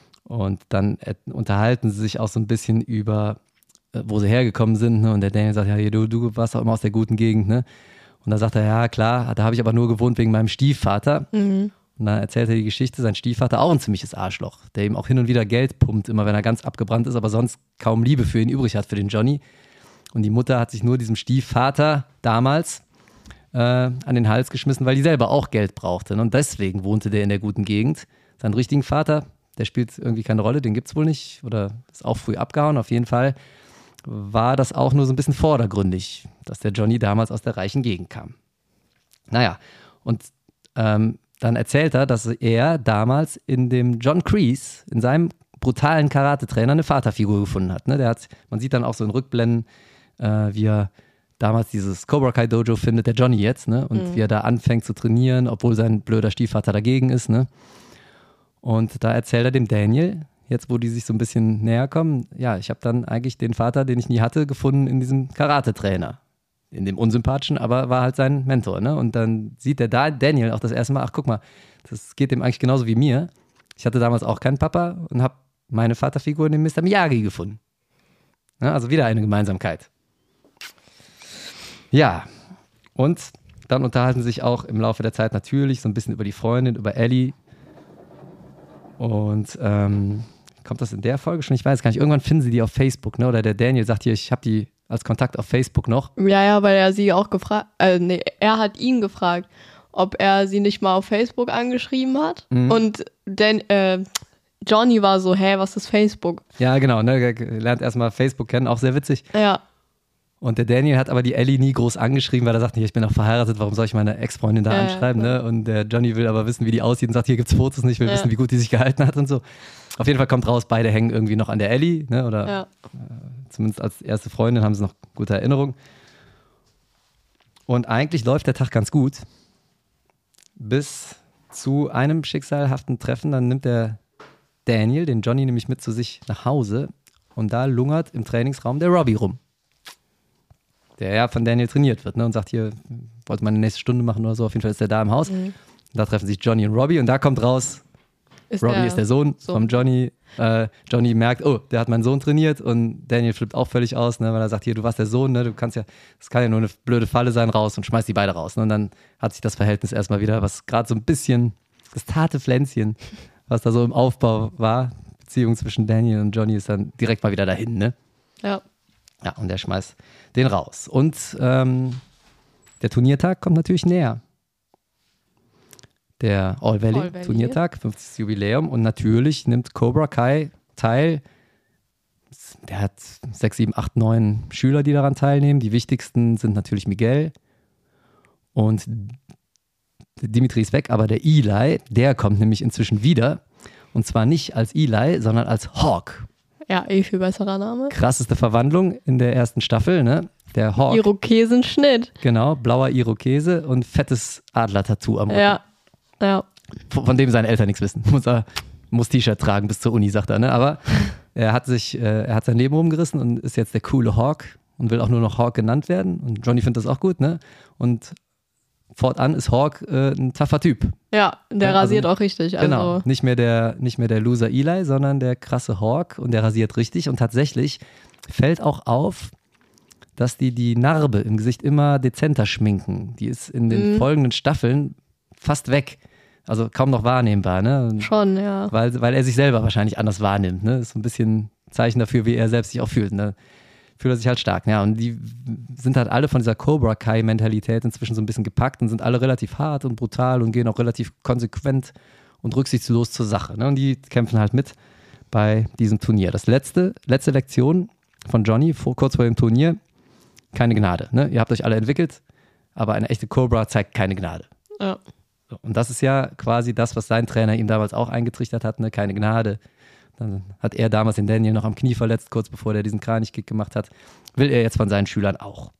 Und dann äh, unterhalten sie sich auch so ein bisschen über, äh, wo sie hergekommen sind, ne? Und der Daniel sagt, ja, du, du warst auch immer aus der guten Gegend, ne? Und dann sagt er, ja klar, da habe ich aber nur gewohnt wegen meinem Stiefvater. Mhm. Und dann erzählt er die Geschichte, sein Stiefvater auch ein ziemliches Arschloch, der ihm auch hin und wieder Geld pumpt, immer wenn er ganz abgebrannt ist, aber sonst kaum Liebe für ihn übrig hat, für den Johnny. Und die Mutter hat sich nur diesem Stiefvater damals äh, an den Hals geschmissen, weil die selber auch Geld brauchte. Und deswegen wohnte der in der guten Gegend. Seinen richtigen Vater, der spielt irgendwie keine Rolle, den gibt es wohl nicht oder ist auch früh abgehauen. Auf jeden Fall war das auch nur so ein bisschen vordergründig, dass der Johnny damals aus der reichen Gegend kam. Naja, und ähm, dann erzählt er, dass er damals in dem John Kreese, in seinem brutalen Karate-Trainer, eine Vaterfigur gefunden hat. Ne? Der hat, man sieht dann auch so in Rückblenden, äh, wie er damals dieses Cobra Kai Dojo findet, der Johnny jetzt, ne? Und mhm. wie er da anfängt zu trainieren, obwohl sein blöder Stiefvater dagegen ist. Ne? Und da erzählt er dem Daniel, jetzt wo die sich so ein bisschen näher kommen, ja, ich habe dann eigentlich den Vater, den ich nie hatte, gefunden in diesem Karate-Trainer. In dem unsympathischen, aber war halt sein Mentor, ne? Und dann sieht der da Daniel auch das erste Mal, ach guck mal, das geht dem eigentlich genauso wie mir. Ich hatte damals auch keinen Papa und habe meine Vaterfigur in dem Mister Miyagi gefunden. Ja, also wieder eine Gemeinsamkeit. Ja, und dann unterhalten sie sich auch im Laufe der Zeit natürlich so ein bisschen über die Freundin, über Ellie. Und ähm, kommt das in der Folge schon? Ich weiß gar nicht. Irgendwann finden sie die auf Facebook, ne? Oder der Daniel sagt hier, ich habe die als Kontakt auf Facebook noch. Ja, ja, weil er sie auch gefragt, äh, nee, er hat ihn gefragt, ob er sie nicht mal auf Facebook angeschrieben hat. Mhm. Und Dan, äh, Johnny war so, hä, was ist Facebook? Ja, genau, ne, er lernt erstmal Facebook kennen, auch sehr witzig. Ja. Und der Daniel hat aber die Ellie nie groß angeschrieben, weil er sagt, ich bin auch verheiratet, warum soll ich meine Ex-Freundin da ja, anschreiben? Ja. Ne? Und der Johnny will aber wissen, wie die aussieht und sagt, hier gibt's Fotos nicht, will ja. wissen, wie gut die sich gehalten hat und so. Auf jeden Fall kommt raus, beide hängen irgendwie noch an der Ellie, ne? Oder ja. äh, zumindest als erste Freundin haben sie noch gute Erinnerungen. Und eigentlich läuft der Tag ganz gut, bis zu einem schicksalhaften Treffen. Dann nimmt der Daniel den Johnny nämlich mit zu sich nach Hause und da lungert im Trainingsraum der Robbie rum, der ja von Daniel trainiert wird, ne? Und sagt, hier, wollte mal eine nächste Stunde machen oder so, auf jeden Fall ist der da im Haus. Mhm. Da treffen sich Johnny und Robbie und da kommt raus, ist Robbie der ist der Sohn, Sohn. vom Johnny. Äh, Johnny merkt, oh, der hat meinen Sohn trainiert und Daniel flippt auch völlig aus, ne, weil er sagt, hier, du warst der Sohn, ne, du kannst ja, das kann ja nur eine blöde Falle sein, raus und schmeißt die beide raus. Ne? Und dann hat sich das Verhältnis erstmal wieder, was gerade so ein bisschen, das zarte Pflänzchen, was da so im Aufbau war, Beziehung zwischen Daniel und Johnny ist dann direkt mal wieder dahin, ne? Ja. Ja, und der schmeißt den raus. Und ähm, der Turniertag kommt natürlich näher. Der All Valley, All Valley. Turniertag, fünfzigstes Jubiläum. Und natürlich nimmt Cobra Kai teil. Der hat sechs, sieben, acht, neun Schüler, die daran teilnehmen. Die wichtigsten sind natürlich Miguel und Dimitri ist weg, aber der Eli, der kommt nämlich inzwischen wieder. Und zwar nicht als Eli, sondern als Hawk. Ja, eh viel besserer Name. Krasseste Verwandlung in der ersten Staffel, ne? Der Hawk. Irokesenschnitt. Genau, blauer Irokese und fettes Adler-Tattoo am Rücken. Ja, ja. Von, von dem seine Eltern nichts wissen. Muss er muss T-Shirt tragen bis zur Uni, sagt er, ne? Aber er hat sich, äh, er hat sein Leben rumgerissen und ist jetzt der coole Hawk und will auch nur noch Hawk genannt werden. Und Johnny findet das auch gut, ne? Und fortan ist Hawk äh, ein taffer Typ. Ja, der Ja, also- rasiert auch richtig. Also, Genau, nicht mehr, der, nicht mehr der Loser Eli, sondern der krasse Hawk und der rasiert richtig. Und tatsächlich fällt auch auf, dass die die Narbe im Gesicht immer dezenter schminken. Die ist in den Mhm. folgenden Staffeln fast weg. Also kaum noch wahrnehmbar, ne? Und Schon, ja. Weil, weil er sich selber wahrscheinlich anders wahrnimmt. Ne? Ist so ein bisschen Zeichen dafür, wie er selbst sich auch fühlt. Ne? Fühlt er sich halt stark. Ja, und die sind halt alle von dieser Cobra Kai-Mentalität inzwischen so ein bisschen gepackt und sind alle relativ hart und brutal und gehen auch relativ konsequent und rücksichtslos zur Sache. Ne? Und die kämpfen halt mit bei diesem Turnier. Das letzte, letzte Lektion von Johnny, vor, kurz vor dem Turnier, keine Gnade. Ne? Ihr habt euch alle entwickelt, aber eine echte Cobra zeigt keine Gnade. Ja. So, und das ist ja quasi das, was sein Trainer ihm damals auch eingetrichtert hat, ne? Keine Gnade. Dann hat er damals den Daniel noch am Knie verletzt, kurz bevor der diesen Kranichkick gemacht hat. Will er jetzt von seinen Schülern auch.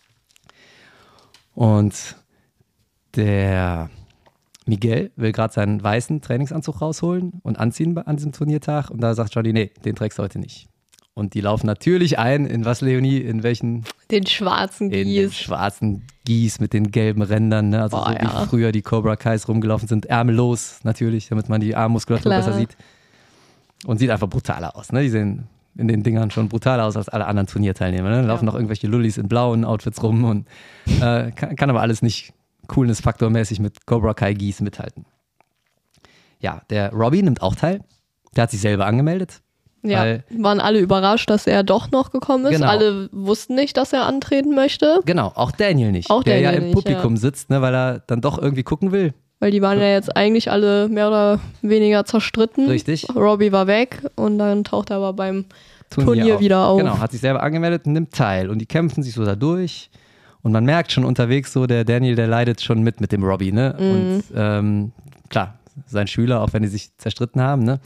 Und der Miguel will gerade seinen weißen Trainingsanzug rausholen und anziehen an diesem Turniertag. Und da sagt Johnny, nee, den trägst du heute nicht. Und die laufen natürlich ein, in was, Leonie, in welchen? Den schwarzen In den Gieß. schwarzen Gieß mit den gelben Rändern, ne? Also Boah, so wie ja. früher die Cobra Kais rumgelaufen sind, ärmellos natürlich, damit man die Armmuskulatur Klar. besser sieht. Und sieht einfach brutaler aus, ne? Die sehen in den Dingern schon brutaler aus als alle anderen Turnierteilnehmer, ne? Laufen Ja. noch irgendwelche Lullis in blauen Outfits rum und äh, kann, kann aber alles nicht Coolness-Faktormäßig mit Cobra Kai Gieß mithalten. Ja, der Robbie nimmt auch teil. Der hat sich selber angemeldet. Ja, Weil- waren alle überrascht, dass er doch noch gekommen ist. Genau. Alle wussten nicht, dass er antreten möchte, Genau, auch Daniel nicht, Auch der ja Daniel im nicht, Publikum sitzt, ne, weil er dann doch irgendwie gucken will. weil die waren ja jetzt eigentlich alle mehr oder weniger zerstritten. Richtig. Robbie war weg und dann taucht er aber beim Turnier auf. wieder auf. Genau, hat sich selber angemeldet und nimmt teil. Und die kämpfen sich so da durch. Und man merkt schon unterwegs so, der Daniel, der leidet schon mit mit dem Robbie, ne? Mhm. Und ähm, klar, sein Schüler, auch wenn die sich zerstritten haben, ne?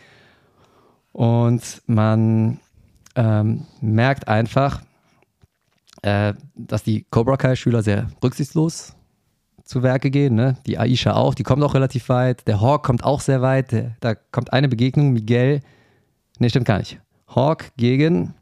Und man ähm, merkt einfach, äh, dass die Cobra Kai-Schüler sehr rücksichtslos zu Werke gehen, ne? Die Aisha auch, die kommt auch relativ weit. Der Hawk kommt auch sehr weit. Der, da kommt eine Begegnung, Miguel, ne, stimmt gar nicht. Hawk gegen,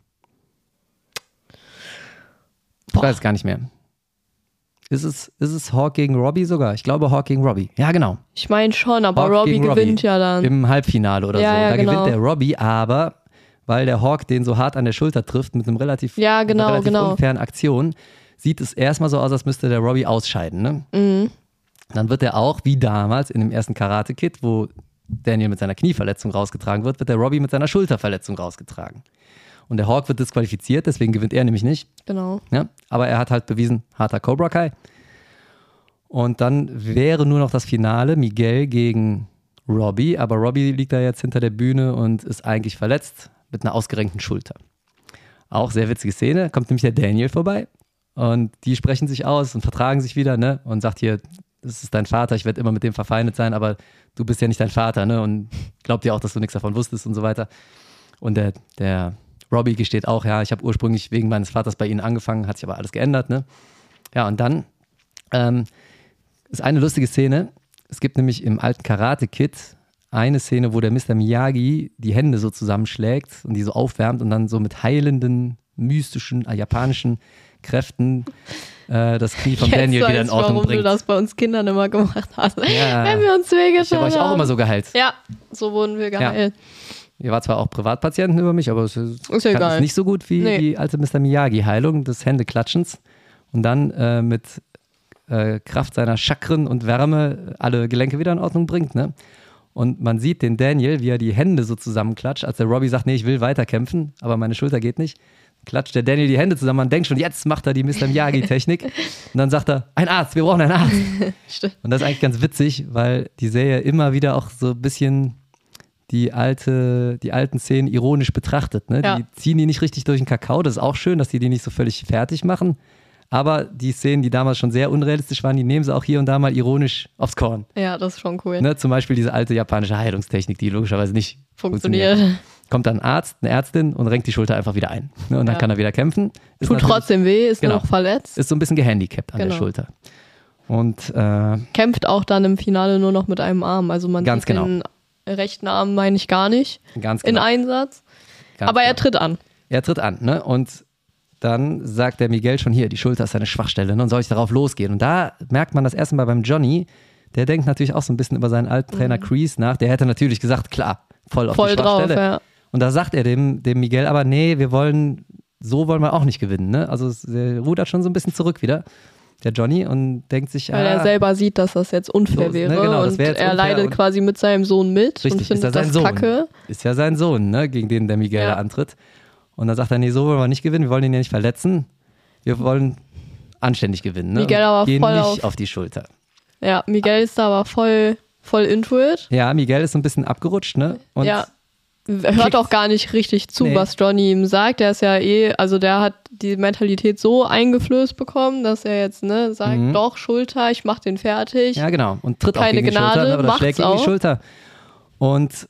ich Boah. weiß es gar nicht mehr. Ist es, ist es Hawk gegen Robbie sogar? Ich glaube Hawk gegen Robbie. Ja, genau. Ich meine schon, aber Hawk Robbie gegen gewinnt Robbie. ja dann. Im Halbfinale oder Ja, so. ja, Da genau. gewinnt der Robbie, aber weil der Hawk den so hart an der Schulter trifft mit einem relativ, Ja, mit einer genau, relativ genau. unfairen Aktion, sieht es erstmal so aus, als müsste der Robbie ausscheiden. Ne? Mhm. Dann wird er auch, wie damals in dem ersten Karate-Kid, wo Daniel mit seiner Knieverletzung rausgetragen wird, wird der Robbie mit seiner Schulterverletzung rausgetragen. Und der Hawk wird disqualifiziert, deswegen gewinnt er nämlich nicht. Genau. Ja? Aber er hat halt bewiesen, harter Cobra Kai. Und dann wäre nur noch das Finale, Miguel gegen Robbie. Aber Robbie liegt da jetzt hinter der Bühne und ist eigentlich verletzt mit einer ausgerenkten Schulter. Auch sehr witzige Szene, kommt nämlich der Daniel vorbei. Und die sprechen sich aus und vertragen sich wieder, ne? Und sagt hier, das ist dein Vater, ich werde immer mit dem verfeindet sein, aber du bist ja nicht dein Vater, ne? Und glaubt dir auch, dass du nichts davon wusstest und so weiter. Und der, der Robbie gesteht auch, ja, ich habe ursprünglich wegen meines Vaters bei ihnen angefangen, hat sich aber alles geändert, ne? Ja, und dann ähm, ist eine lustige Szene. Es gibt nämlich im alten Karate-Kid eine Szene, wo der Mister Miyagi die Hände so zusammenschlägt und die so aufwärmt und dann so mit heilenden, mystischen, äh, japanischen Kräften äh, das Knie von Jetzt Daniel weiß wieder in ich, Ordnung warum bringt. du das bei uns Kindern immer gemacht hast. Ja. Wenn wir uns Ich wehgetan habe euch auch haben. immer so geheilt. Ja, so wurden wir geheilt. Ihr war zwar auch Privatpatienten über mich, aber es ist, Ist ja kann egal. es nicht so gut wie Nee. die alte Mister Miyagi-Heilung des Händeklatschens und dann äh, mit äh, Kraft seiner Chakren und Wärme alle Gelenke wieder in Ordnung bringt. Ne? Und man sieht den Daniel, wie er die Hände so zusammenklatscht, als der Robbie sagt, nee, ich will weiterkämpfen, aber meine Schulter geht nicht. Klatscht der Daniel die Hände zusammen, man denkt schon, jetzt macht er die Mister Miyagi-Technik. Und dann sagt er, ein Arzt, wir brauchen einen Arzt. Stimmt. Und das ist eigentlich ganz witzig, weil die Serie immer wieder auch so ein bisschen die, alte, die alten Szenen ironisch betrachtet. Ne? Ja. Die ziehen die nicht richtig durch den Kakao, das ist auch schön, dass die die nicht so völlig fertig machen. Aber die Szenen, die damals schon sehr unrealistisch waren, die nehmen sie auch hier und da mal ironisch aufs Korn. Ja, das ist schon cool. Ne? Zum Beispiel diese alte japanische Heilungstechnik, die logischerweise nicht Funktioniert. funktioniert. Kommt dann ein Arzt, eine Ärztin und renkt die Schulter einfach wieder ein. Ne? Und dann Ja. kann er wieder kämpfen. Ist Tut trotzdem weh, ist Genau. nur noch verletzt. Ist so ein bisschen gehandicapt an Genau. der Schulter. Und äh, Kämpft auch dann im Finale nur noch mit einem Arm. Also man Ganz sieht genau. den rechten Arm, meine ich, gar nicht ganz in genau. Einsatz. ganz Aber er genau. tritt an. Er tritt an, ne? Und dann sagt der Miguel schon hier, die Schulter ist seine Schwachstelle, ne? Und soll ich darauf losgehen? Und da merkt man das erste Mal beim Johnny, der denkt natürlich auch so ein bisschen über seinen alten Trainer Kreese nach. Der hätte natürlich gesagt, klar, voll auf Voll die drauf, Schwachstelle. ja. Und da sagt er dem, dem Miguel aber, nee, wir wollen, so wollen wir auch nicht gewinnen, ne? Also es- der rudert schon so ein bisschen zurück wieder, der Johnny, und denkt sich, Weil ah, er selber sieht, dass das jetzt unfair So, wäre. ne, genau, das und wär jetzt er unfair leidet und- quasi mit seinem Sohn mit und richtig, ist ja findet sein das Sohn. kacke. Ist ja sein Sohn, ne? Gegen den der Miguel Ja. da antritt. Und dann sagt er, nee, so wollen wir nicht gewinnen, wir wollen ihn ja nicht verletzen. Wir wollen anständig gewinnen. Ne? Miguel aber Gehen voll nicht auf- auf die Schulter. Ja, Miguel ist da aber voll, voll into it. Ja, Miguel ist so ein bisschen abgerutscht, ne? Und ja. Hört auch gar nicht richtig zu, Nee. was Johnny ihm sagt. Der ist ja eh, also der hat die Mentalität so eingeflößt bekommen, dass er jetzt ne, sagt, Mhm. doch, Schulter, ich mach den fertig. ja, genau. Und tritt auch Keine gegen die Gnade, Schulter, ne? Oder macht's schlägt gegen die auch. Schulter. Und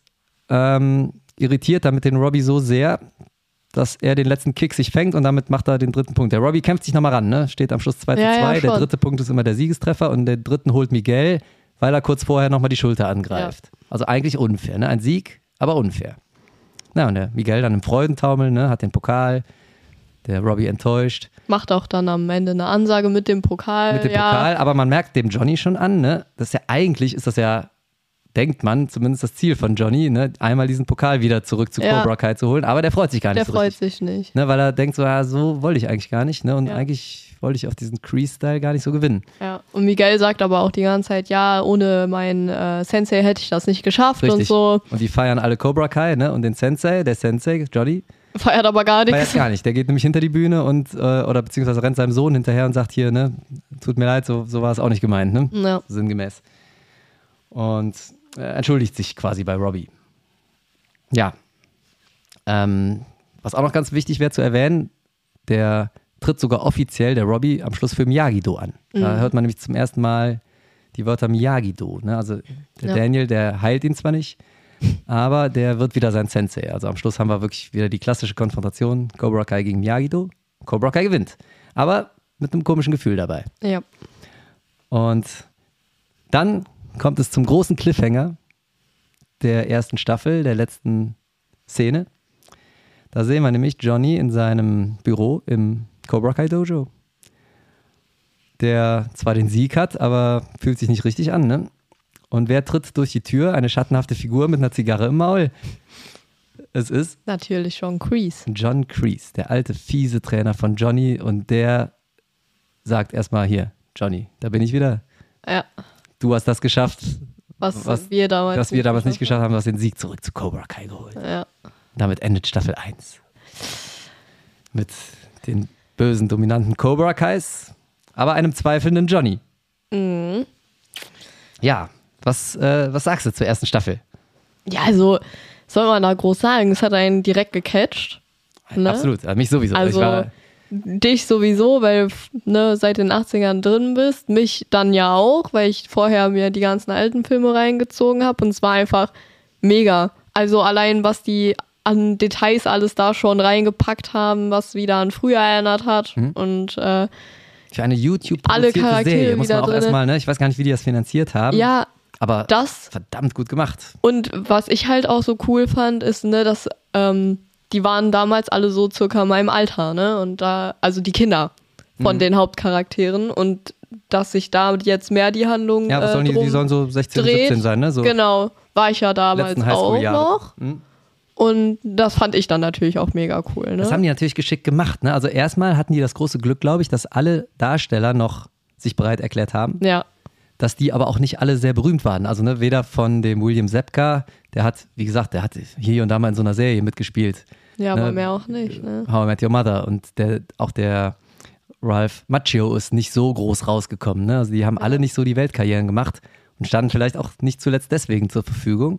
ähm, irritiert damit den Robbie so sehr, dass er den letzten Kick sich fängt und damit macht er den dritten Punkt. Der Robbie kämpft sich nochmal ran, ne? Steht am Schluss zwei zu Ja, ja, zwei. Der schon. dritte Punkt ist immer der Siegestreffer und den dritten holt Miguel, weil er kurz vorher nochmal die Schulter angreift. Also eigentlich unfair, ne? Ein Sieg, aber unfair. Na, und der Miguel dann im Freudentaumel, ne? Hat den Pokal, der Robbie enttäuscht Macht auch dann am Ende eine Ansage mit dem Pokal. mit dem ja, Pokal, aber man merkt dem Johnny schon an, ne? Das ist ja eigentlich, ist das ja, denkt man, zumindest das Ziel von Johnny, ne? Einmal diesen Pokal wieder zurück zu Ja. Cobra Kai zu holen, aber der freut sich gar nicht Der so freut richtig. sich nicht. Ne, weil er denkt so, ja, so wollte ich eigentlich gar nicht. Ne? Und Ja. eigentlich wollte ich auf diesen Kreese-Style gar nicht so gewinnen. Ja. Und Miguel sagt aber auch die ganze Zeit, ja, ohne meinen äh, Sensei hätte ich das nicht geschafft und Richtig. so. Und die feiern alle Cobra Kai, ne? Und den Sensei, der Sensei, Johnny, Feiert aber gar feiert nichts. gar nicht. Der geht nämlich hinter die Bühne und, äh, oder beziehungsweise rennt seinem Sohn hinterher und sagt hier, ne, tut mir leid, so, so war es auch nicht gemeint, ne? Ja. Sinngemäß. Und äh, entschuldigt sich quasi bei Robbie. Ja. Ähm, was auch noch ganz wichtig wäre zu erwähnen, der tritt sogar offiziell, der Robbie, am Schluss für Miyagi-Do an. Da hört man nämlich zum ersten Mal die Wörter Miyagi-Do. Ne? Also der Ja. Daniel, der heilt ihn zwar nicht, aber der wird wieder sein Sensei. Also am Schluss haben wir wirklich wieder die klassische Konfrontation, Cobra Kai gegen Miyagi-Do. Cobra Kai gewinnt. Aber mit einem komischen Gefühl dabei. Ja. Und dann kommt es zum großen Cliffhanger der ersten Staffel, der letzten Szene. Da sehen wir nämlich Johnny in seinem Büro im Cobra Kai Dojo, der zwar den Sieg hat, aber fühlt sich nicht richtig an, ne? Und wer tritt durch die Tür? Eine schattenhafte Figur mit einer Zigarre im Maul. Es ist Natürlich schon Kreese. John Kreese, der alte fiese Trainer von Johnny, und der sagt erstmal hier, Johnny, da bin ich wieder. Ja. Du hast das geschafft, Was, Was- wir damals was wir damals nicht geschafft haben, du hast den Sieg zurück zu Cobra Kai geholt. haben. Ja. Damit endet Staffel eins. Mit den bösen, dominanten Cobra Kais, aber einem zweifelnden Johnny. Mhm. Ja, was, äh, was sagst du zur ersten Staffel? Ja, also, soll man da groß sagen, es hat einen direkt gecatcht. Ne? Absolut, äh, mich sowieso. Also, ich war, dich sowieso, weil ne, seit den achtzigern drin bist. Mich dann ja auch, weil ich vorher mir die ganzen alten Filme reingezogen habe. Und es war einfach mega. Also allein, was die an Details alles da schon reingepackt haben, was wieder an früher erinnert hat. Mhm. Und äh, für eine alle YouTube-produzierte Charaktere Serie, muss man wieder auch drinne. erstmal, ne? Ich weiß gar nicht, wie die das finanziert haben, ja, aber das. verdammt gut gemacht. Und was ich halt auch so cool fand, ist, ne, dass ähm, die waren damals alle so circa meinem Alter, ne? Und da, also die Kinder von Mhm. den Hauptcharakteren, und dass sich da jetzt mehr die Handlung Ja, was äh, sollen die, drum die sollen so sechzehn, dreht. siebzehn sein, ne? So Genau, war ich ja damals letzten auch Highschool-Jahre. noch. Mhm. Und das fand ich dann natürlich auch mega cool, ne? Das haben die natürlich geschickt gemacht, ne? Also erstmal hatten die das große Glück, glaube ich, dass alle Darsteller noch sich bereit erklärt haben. Ja, dass die aber auch nicht alle sehr berühmt waren. Also ne, weder von dem William Zabka, der hat, wie gesagt, der hat hier und da mal in so einer Serie mitgespielt. Ja, ne? aber mehr auch nicht. Ne? How I Met Your Mother. Und der, auch der Ralph Macchio ist nicht so groß rausgekommen. Ne? Also die haben ja. alle nicht so die Weltkarrieren gemacht und standen vielleicht auch nicht zuletzt deswegen zur Verfügung.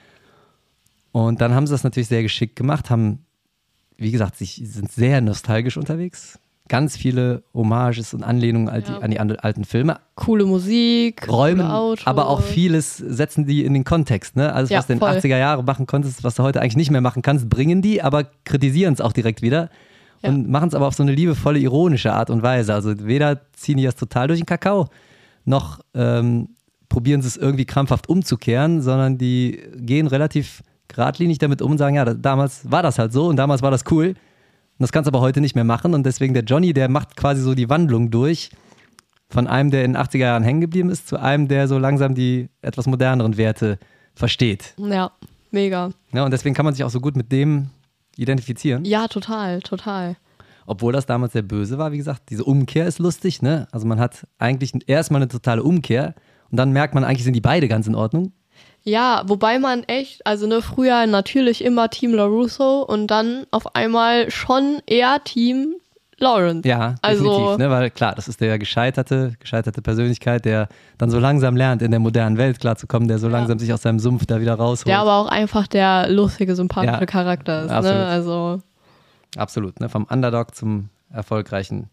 Und dann haben sie das natürlich sehr geschickt gemacht, haben, wie gesagt, sich, sind sehr nostalgisch unterwegs. Ganz viele Hommages und Anlehnungen an die, ja. an die alten Filme. Coole Musik, Räumen, coole Autos. aber auch vieles setzen die in den Kontext. Ne? Alles, ja, was du in den voll. achtziger Jahren machen konntest, was du heute eigentlich nicht mehr machen kannst, bringen die, aber kritisieren es auch direkt wieder. Ja. Und machen es aber auf so eine liebevolle, ironische Art und Weise. Also weder ziehen die das total durch den Kakao, noch ähm, probieren sie es irgendwie krampfhaft umzukehren, sondern die gehen relativ geradlinig damit um und sagen, ja, da, damals war das halt so und damals war das cool. Und das kannst du aber heute nicht mehr machen. Und deswegen der Johnny, der macht quasi so die Wandlung durch von einem, der in den achtziger Jahren hängen geblieben ist, zu einem, der so langsam die etwas moderneren Werte versteht. Ja, mega. Ja, und deswegen kann man sich auch so gut mit dem identifizieren. Ja, total, total. Obwohl das damals sehr böse war, wie gesagt, diese Umkehr ist lustig, ne? Also man hat eigentlich erstmal eine totale Umkehr und dann merkt man, eigentlich sind die beide ganz in Ordnung. Ja, wobei man echt, also ne, früher natürlich immer Team LaRusso und dann auf einmal schon eher Team Lawrence. Ja, definitiv, also, ne? Weil klar, das ist der gescheiterte, gescheiterte Persönlichkeit, der dann so langsam lernt, in der modernen Welt klarzukommen, der so ja. langsam sich aus seinem Sumpf da wieder rausholt. Der aber auch einfach der lustige, sympathische ja, Charakter ist. absolut. Ne? Also Absolut, ne? Vom Underdog zum erfolgreichen,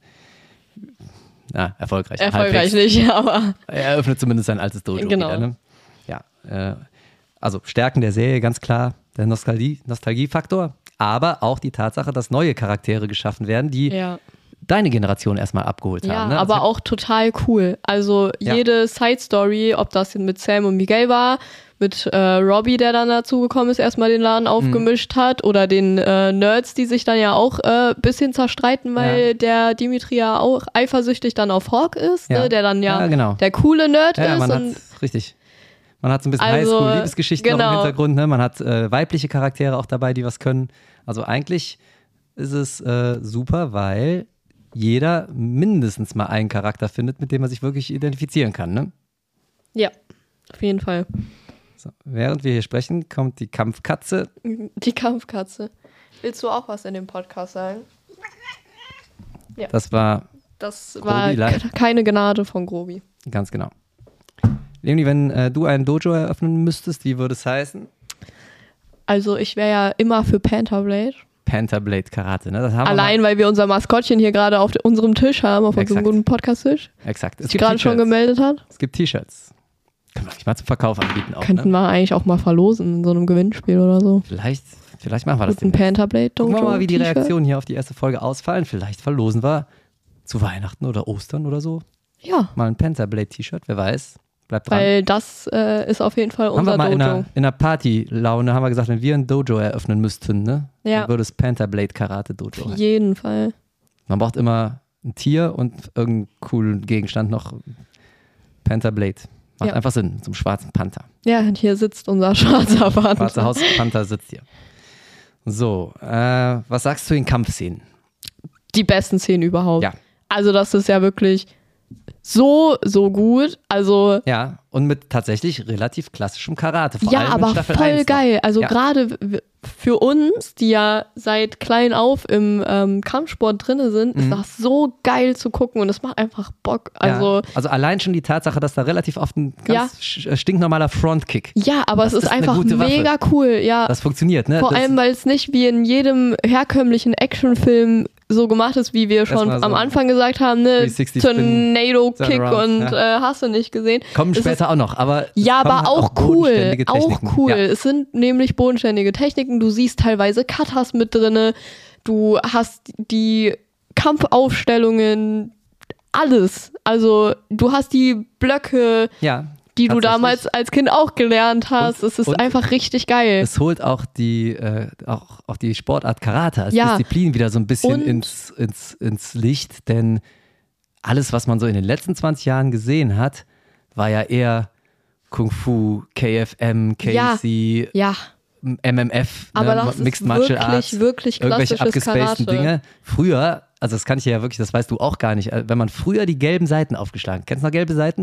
na, erfolgreich. erfolgreich halbwegs. nicht, aber Er eröffnet zumindest sein altes Dojo genau. wieder, ne? Ja, äh, also Stärken der Serie, ganz klar der Nostalgie, Nostalgiefaktor, aber auch die Tatsache, dass neue Charaktere geschaffen werden, die ja. deine Generation erstmal abgeholt Ja, haben. Ne? aber also, auch total cool. Also Ja. jede Side-Story, ob das mit Sam und Miguel war, mit äh, Robbie, der dann dazugekommen ist, erstmal den Laden aufgemischt hat, oder den äh, Nerds, die sich dann ja auch ein äh, bisschen zerstreiten, weil Ja. der Dimitri ja auch eifersüchtig dann auf Hawk ist, Ja. ne? Der dann ja, Ja, genau. der coole Nerd ja, ist. man und hat, richtig. Man hat so ein bisschen Also, Highschool-Liebesgeschichten genau. noch im Hintergrund, ne? Man hat äh, weibliche Charaktere auch dabei, die was können. Also eigentlich ist es äh, super, weil jeder mindestens mal einen Charakter findet, mit dem man sich wirklich identifizieren kann, ne? Ja, auf jeden Fall. So, während wir hier sprechen, kommt die Kampfkatze. Die Kampfkatze. Willst du auch was in dem Podcast sagen? Das war Das Grobi war live. keine Gnade von Grobi. ganz genau. Leonie, wenn äh, du ein Dojo eröffnen müsstest, wie würde es heißen? Also ich wäre ja immer für Pantherblade. Pantherblade Karate, ne? Das haben Allein, wir weil wir unser Maskottchen hier gerade auf unserem Tisch haben, auf unserem Exakt. guten Podcast-Tisch, mal, exakt. Es sich gibt gerade schon T-Shirts. gemeldet hat. Es gibt T-Shirts. Können wir eigentlich mal zum Verkauf anbieten auch, Könnten ne? wir eigentlich auch mal verlosen in so einem Gewinnspiel oder so. Vielleicht, vielleicht machen wir das Mit einem demnächst. Pantherblade Dojo. Gucken wir mal, wie die T-Shirt. Reaktionen hier auf die erste Folge ausfallen. Vielleicht verlosen wir zu Weihnachten oder Ostern oder so Ja, mal ein Pantherblade T-Shirt, wer weiß. Bleibt dran. weil das äh, ist auf jeden Fall haben unser wir mal in Dojo. einer, in einer Party-Laune, haben wir gesagt, wenn wir ein Dojo eröffnen müssten, ne? Ja. Dann würde es Pantherblade Karate Dojo Auf heißen. jeden Fall. Man braucht immer ein Tier und irgendeinen coolen Gegenstand noch. Pantherblade. Macht Ja. einfach Sinn, zum schwarzen Panther. Ja, und hier sitzt unser schwarzer Schwarze Panther. Haus Panther sitzt hier. So, äh, was sagst du zu den Kampfszenen? Die besten Szenen überhaupt. Ja. Also das ist ja wirklich so, so gut. Also Ja, und mit tatsächlich relativ klassischem Karate. Vor ja, allem in aber Staffel voll eins noch. geil. Also Ja. gerade w- für uns, die ja seit klein auf im ähm, Kampfsport drinne sind, ist Mhm. das so geil zu gucken und es macht einfach Bock. Also ja. also allein schon die Tatsache, dass da relativ oft ein ganz sch- stinknormaler Frontkick, ja, aber Das es ist ist eine einfach gute Waffe. mega cool. Ja, das funktioniert, ne? vor das, allem, weil es nicht wie in jedem herkömmlichen Actionfilm so gemacht ist, wie wir schon Erstmal so am Anfang gesagt haben, ne? dreihundertsechzig Spin, Tornado-Kick Turnaround, und ja. äh, hast du nicht gesehen. kommen es später auch noch, aber es Ja, kommen aber halt auch cool. bodenständige Auch Techniken. cool. Ja. Es sind nämlich bodenständige Techniken. Du siehst teilweise Katas mit drinne. Du hast die Kampfaufstellungen, alles. Also du hast die Blöcke, ja, die du tatsächlich. damals als Kind auch gelernt hast. Und- es ist und einfach richtig geil. Es holt auch die, äh, auch, auch die Sportart Karate als Ja. Disziplin wieder so ein bisschen Und- ins, ins, ins Licht, denn alles, was man so in den letzten zwanzig Jahren gesehen hat, war ja eher Kung Fu, K F M, K C, Ja, M M F, aber ne, das Mixed ist Martial wirklich, Arts, wirklich irgendwelche klassisches abgespaceden Karate. Dinge. Früher, also das kann ich ja wirklich, das weißt du auch gar nicht, äh, wenn man früher die gelben Seiten aufgeschlagen, kennst du noch gelbe Seiten?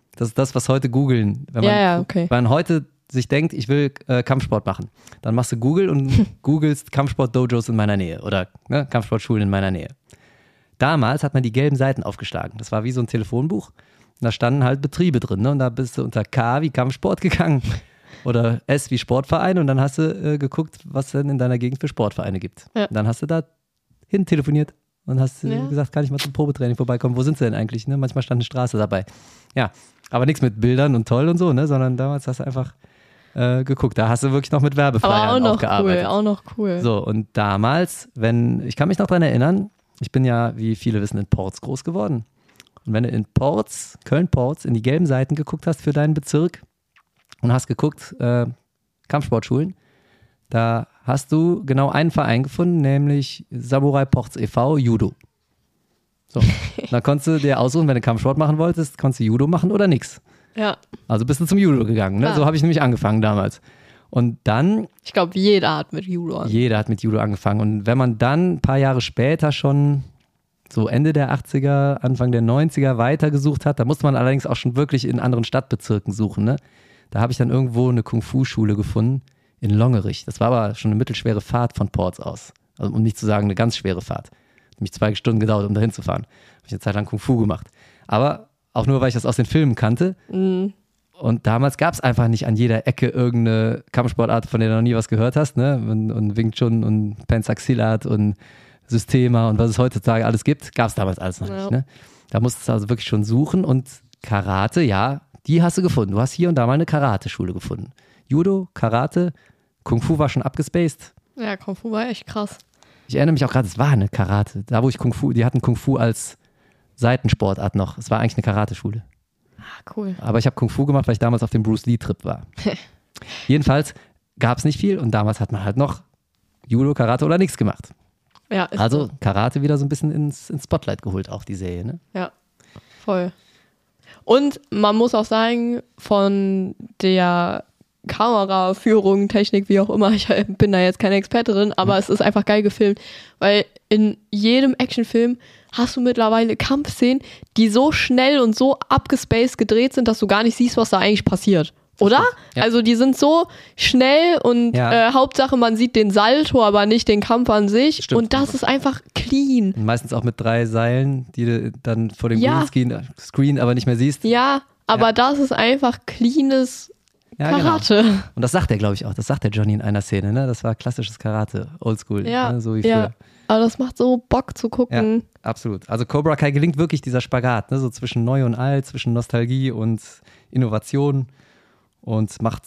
Das ist das, was heute googeln. Wenn man, Ja, ja, okay. Wenn man heute sich denkt, ich will äh, Kampfsport machen, dann machst du Google und googelst Kampfsport-Dojos in meiner Nähe oder ne, Kampfsportschulen in meiner Nähe. Damals hat man die gelben Seiten aufgeschlagen. Das war wie so ein Telefonbuch. Und da standen halt Betriebe drin. Ne? Und da bist du unter K wie Kampfsport gegangen oder S wie Sportverein und dann hast du äh, geguckt, was es denn in deiner Gegend für Sportvereine gibt. Ja. Und dann hast du da hin telefoniert und hast äh, Ja. gesagt, kann ich mal zum Probetraining vorbeikommen? Wo sind sie denn eigentlich? Ne? Manchmal stand eine Straße dabei. Ja, aber nichts mit Bildern und toll und so, ne? Sondern damals hast du einfach äh, geguckt. Da hast du wirklich noch mit Aber Werbeflyern auch noch aufgearbeitet. cool, auch noch cool. So, und damals, wenn, ich kann mich noch dran erinnern, ich bin ja, wie viele wissen, in Porz groß geworden. Und wenn du in Porz, Köln-Porz, in die gelben Seiten geguckt hast für deinen Bezirk und hast geguckt, äh, Kampfsportschulen, da hast du genau einen Verein gefunden, nämlich Samurai Porz e V Judo. So, da konntest du dir aussuchen, wenn du Kampfsport machen wolltest, konntest du Judo machen oder nix. Ja, Also bist du zum Judo gegangen, ne? Ah. So habe ich nämlich angefangen damals. Und dann ich glaube, jeder hat mit Judo an. jeder hat mit Judo angefangen. Und wenn man dann ein paar Jahre später schon, so Ende der achtziger, Anfang der neunziger weitergesucht hat, da musste man allerdings auch schon wirklich in anderen Stadtbezirken suchen. Ne? Da habe ich dann irgendwo eine Kung-Fu-Schule gefunden in Longerich. Das war aber schon eine mittelschwere Fahrt von Porz aus. Also, um nicht zu sagen, eine ganz schwere Fahrt. Hat mich zwei Stunden gedauert, um dahin zu fahren. Habe ich eine Zeit lang Kung-Fu gemacht. Aber auch nur, weil ich das aus den Filmen kannte. Mhm. Und damals gab es einfach nicht an jeder Ecke irgendeine Kampfsportart, von der du noch nie was gehört hast, ne? Und, und Wing Chun und Pensaxilat und Systema und was es heutzutage alles gibt, gab es damals alles noch Ja. nicht, ne? Da musstest du also wirklich schon suchen und Karate, ja, die hast du gefunden. Du hast hier und da mal eine Karate-Schule gefunden. Judo, Karate, Kung Fu war schon abgespaced. Ja, Kung Fu war echt krass. Ich erinnere mich auch gerade, es war eine Karate. Da, wo ich Kung Fu, die hatten Kung Fu als Seitensportart noch. Es war eigentlich eine Karate-Schule. Ah, cool. Aber ich habe Kung Fu gemacht, weil ich damals auf dem Bruce Lee-Trip war. Jedenfalls gab es nicht viel und damals hat man halt noch Judo, Karate oder nichts gemacht. Ja, ist Also so. Karate wieder so ein bisschen ins, ins Spotlight geholt, auch die Serie. Ne? Ja, voll. Und man muss auch sagen, von der Kameraführung, Technik, wie auch immer, ich bin da jetzt keine Experte drin, aber es ist einfach geil gefilmt, weil in jedem Actionfilm hast du mittlerweile Kampfszenen, die so schnell und so abgespaced gedreht sind, dass du gar nicht siehst, was da eigentlich passiert. Oder? Ja. Also die sind so schnell und Ja. äh, Hauptsache man sieht den Salto, aber nicht den Kampf an sich. Stimmt. Und das ist einfach clean. Und meistens auch mit drei Seilen, die du dann vor dem Ja. Greenscreen Screen aber nicht mehr siehst. Ja, aber Ja. das ist einfach cleanes Ja, genau. Karate. Und das sagt er, glaube ich, auch. Das sagt der Johnny in einer Szene. Ne? Das war klassisches Karate, Oldschool, Ja, ne? So wie ja. früher. Aber das macht so Bock zu gucken. Absolut. Also Cobra Kai gelingt wirklich dieser Spagat, ne? So zwischen neu und alt, zwischen Nostalgie und Innovation und macht,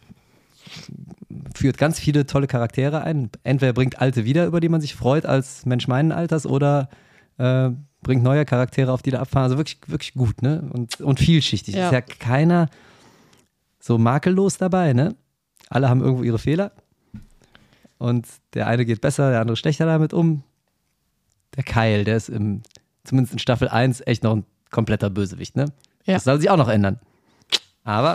führt ganz viele tolle Charaktere ein. Entweder bringt alte wieder, über die man sich freut als Mensch meinen Alters, oder äh, bringt neue Charaktere, auf die da abfahren. Also wirklich, wirklich gut, ne? Und, und vielschichtig. Ja. Ist ja keiner so makellos dabei, ne? Alle haben irgendwo ihre Fehler. Und der eine geht besser, der andere schlechter damit um. Der Kyle, der ist im, zumindest in Staffel eins echt noch ein kompletter Bösewicht, ne? Ja. Das soll sich auch noch ändern. Aber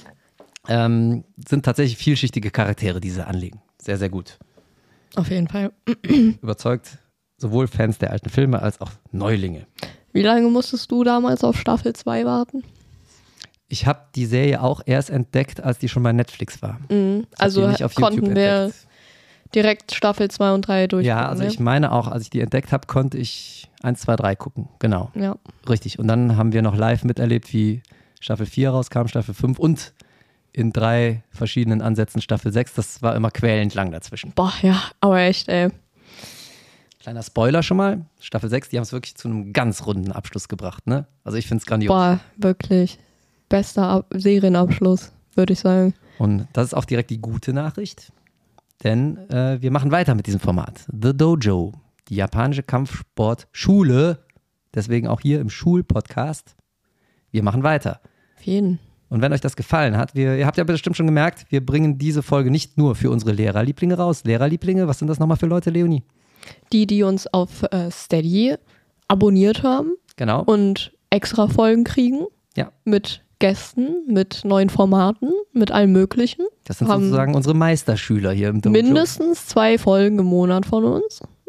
ähm, sind tatsächlich vielschichtige Charaktere, die sie anlegen. Sehr, sehr gut. Auf jeden Fall. Überzeugt sowohl Fans der alten Filme als auch Neulinge. Wie lange musstest du damals auf Staffel zwei warten? Ich habe die Serie auch erst entdeckt, als die schon bei Netflix war. Mhm. Ich hab Also die nicht auf konnten YouTube wir entdeckt. direkt Staffel zwei und drei durchgucken. Ja, also ne? ich meine auch, als ich die entdeckt habe, konnte ich eins, zwei, drei gucken. Genau. Ja. Richtig. Und dann haben wir noch live miterlebt, wie Staffel vier rauskam, Staffel fünf und in drei verschiedenen Ansätzen Staffel sechs. Das war immer quälend lang dazwischen. Boah, ja, aber echt, ey. Kleiner Spoiler schon mal. Staffel sechs, die haben es wirklich zu einem ganz runden Abschluss gebracht. Ne? Also ich finde es grandios. Boah, wirklich. Bester Ab- Serienabschluss, würde ich sagen. Und das ist auch direkt die gute Nachricht. Denn äh, wir machen weiter mit diesem Format. The Dojo, die japanische Kampfsportschule. Deswegen auch hier im Schulpodcast. Wir machen weiter. Auf jeden. Und wenn euch das gefallen hat, wir, ihr habt ja bestimmt schon gemerkt, wir bringen diese Folge nicht nur für unsere Lehrerlieblinge raus. Lehrerlieblinge, was sind das nochmal für Leute, Leonie? Die, die uns auf äh, Steady abonniert haben Genau. und extra Folgen kriegen. Ja. Mit Gästen, mit neuen Formaten, mit allem Möglichen. Das sind haben sozusagen unsere Meisterschüler hier im Dojo. Mindestens zwei Folgen im Monat von uns.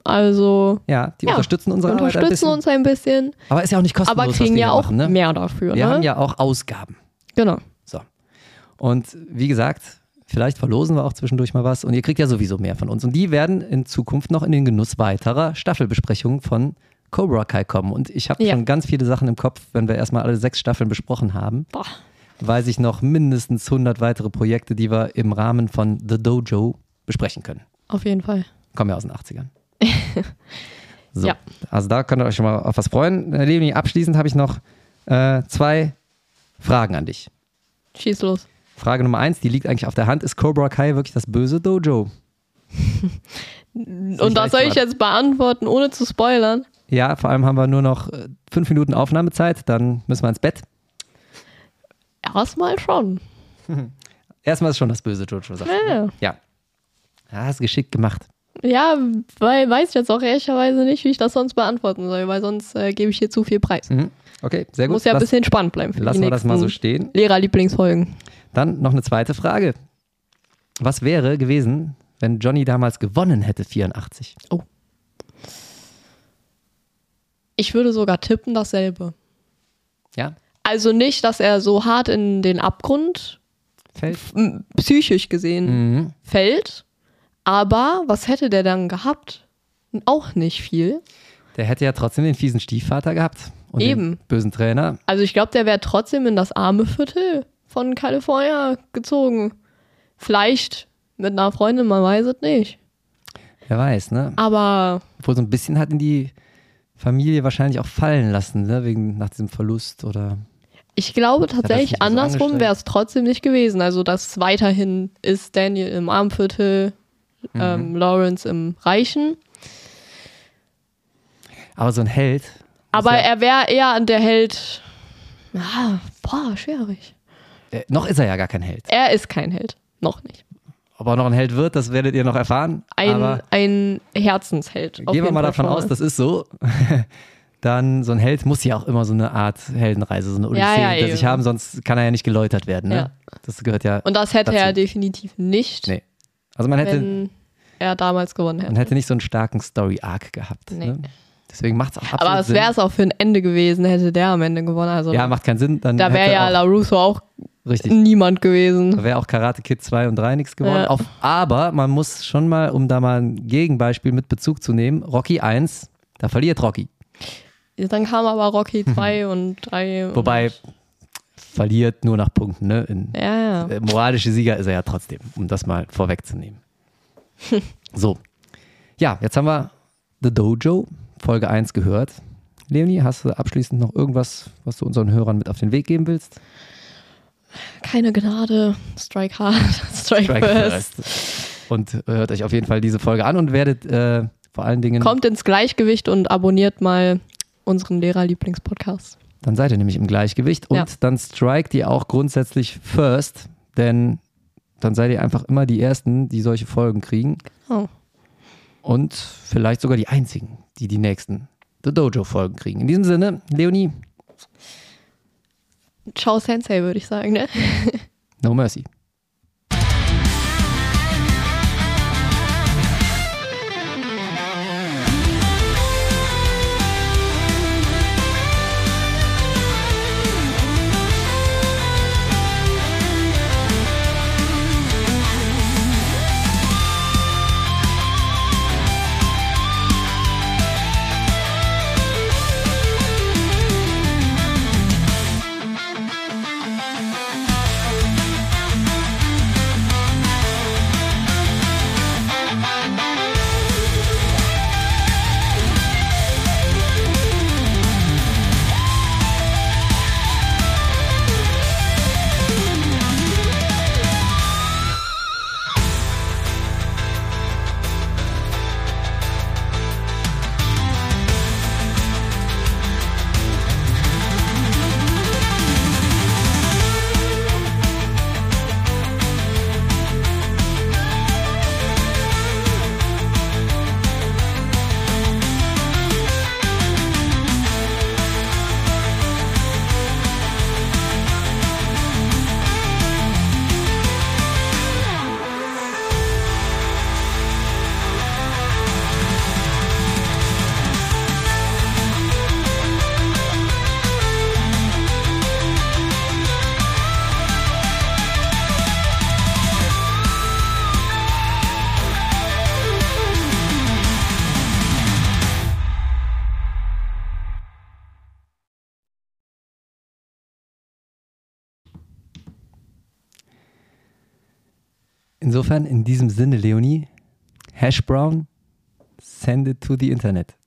Also Ja, die ja, unterstützen unsere Arbeit ein unterstützen bisschen. uns ein bisschen, Aber ist ja auch nicht kostenlos, aber was kriegen wir ja hier auch machen, ne? mehr dafür. Wir ne? haben ja auch Ausgaben. Genau. So. Und wie gesagt, vielleicht verlosen wir auch zwischendurch mal was. Und ihr kriegt ja sowieso mehr von uns. Und die werden in Zukunft noch in den Genuss weiterer Staffelbesprechungen von Cobra Kai kommen. Und ich habe Ja. schon ganz viele Sachen im Kopf, wenn wir erstmal alle sechs Staffeln besprochen haben. Boah. Weiß ich noch mindestens hundert weitere Projekte, die wir im Rahmen von The Dojo besprechen können. Auf jeden Fall. Kommen ja aus den achtzigern. So, Ja. also da könnt ihr euch schon mal auf was freuen. Äh, Leonie, abschließend habe ich noch äh, zwei Fragen an dich. Schieß los. Frage Nummer eins, die liegt eigentlich auf der Hand. Ist Cobra Kai wirklich das böse Dojo? Und das soll ich jetzt beantworten, ohne zu spoilern? Ja, vor allem haben wir nur noch äh, fünf Minuten Aufnahmezeit, dann müssen wir ins Bett. Erstmal schon. Erstmal ist schon das böse Dojo, sagst du. Ja. Ja. Ja, hast geschickt gemacht. Ja, weil weiß ich jetzt auch ehrlicherweise nicht, wie ich das sonst beantworten soll, weil sonst äh, gebe ich hier zu viel Preis. Mhm. Okay, sehr gut. Muss ja ein Lass- bisschen spannend bleiben für Lassen die wir das mal so nächsten stehen. Lehrerlieblingsfolgen. Dann noch eine zweite Frage. Was wäre gewesen, wenn Johnny damals gewonnen hätte, vierundachtzig? Ich würde sogar tippen dasselbe. Ja? Also nicht, dass er so hart in den Abgrund Fällt? m- psychisch gesehen Mhm. fällt, aber was hätte der dann gehabt? Auch nicht viel. Der hätte ja trotzdem den fiesen Stiefvater gehabt. Und Eben. den bösen Trainer. Also ich glaube, der wäre trotzdem in das arme Viertel von California gezogen. Vielleicht mit einer Freundin, man weiß es nicht. Wer weiß, ne? Aber Obwohl so ein bisschen hat ihn die Familie wahrscheinlich auch fallen lassen, ne? Wegen nach diesem Verlust oder. ich glaube das nicht tatsächlich, so andersrum angestrengt? wäre es trotzdem nicht gewesen. Also dass weiterhin ist Daniel im armen Viertel, Mhm. ähm, Lawrence im reichen. Aber so ein Held. ist Aber ja, er wäre eher der Held. Ah, boah, schwierig. äh, noch ist er ja gar kein Held. Er ist kein Held. Noch nicht. Ob er noch ein Held wird, das werdet ihr noch erfahren. Ein, Aber ein Herzensheld. auf gehen wir jeden mal Fall davon schon aus, das ist so. Dann so ein Held muss ja auch immer so eine Art Heldenreise, so eine Odyssee Ja, ja, hinter sich eben. haben, sonst kann er ja nicht geläutert werden. Ne? Ja. Das gehört ja. Und das hätte dazu. er definitiv nicht, Nee. Also man hätte, wenn er damals gewonnen man hätte. hätte nicht so einen starken Story-Arc gehabt. Nee. Ne? Deswegen macht es auch absolut Aber es Sinn. wäre es auch für ein Ende gewesen, hätte der am Ende gewonnen. Also Ja, macht keinen Sinn. Dann da wäre hätte ja auch, LaRusso auch richtig. niemand gewesen. Da wäre auch Karate Kid zwei und drei nichts geworden. Ja. Auf, aber man muss schon mal, um da mal ein Gegenbeispiel mit Bezug zu nehmen, Rocky eins, da verliert Rocky. Dann kam aber Rocky zwei und drei. Und Wobei, verliert nur nach Punkten. Ne? In, Ja, ja. äh, moralische Sieger ist er ja trotzdem, um das mal vorwegzunehmen. So. Ja, jetzt haben wir The Dojo, Folge eins gehört. Leonie, hast du abschließend noch irgendwas, was du unseren Hörern mit auf den Weg geben willst? Keine Gnade. Strike hard. Strike, Strike first. first. Und äh, hört euch auf jeden Fall diese Folge an und werdet äh, vor allen Dingen, Kommt ins Gleichgewicht und abonniert mal unseren Lehrer-Lieblings-Podcast. dann seid ihr nämlich im Gleichgewicht und Ja. dann strikt ihr auch grundsätzlich first, denn dann seid ihr einfach immer die Ersten, die solche Folgen kriegen Oh. und vielleicht sogar die Einzigen, die die nächsten The Dojo-Folgen kriegen. In diesem Sinne, Leonie, Ciao Sensei, würde ich sagen, ne? no mercy. Insofern, in diesem Sinne, Leonie, Hash Brown, send it to the Internet.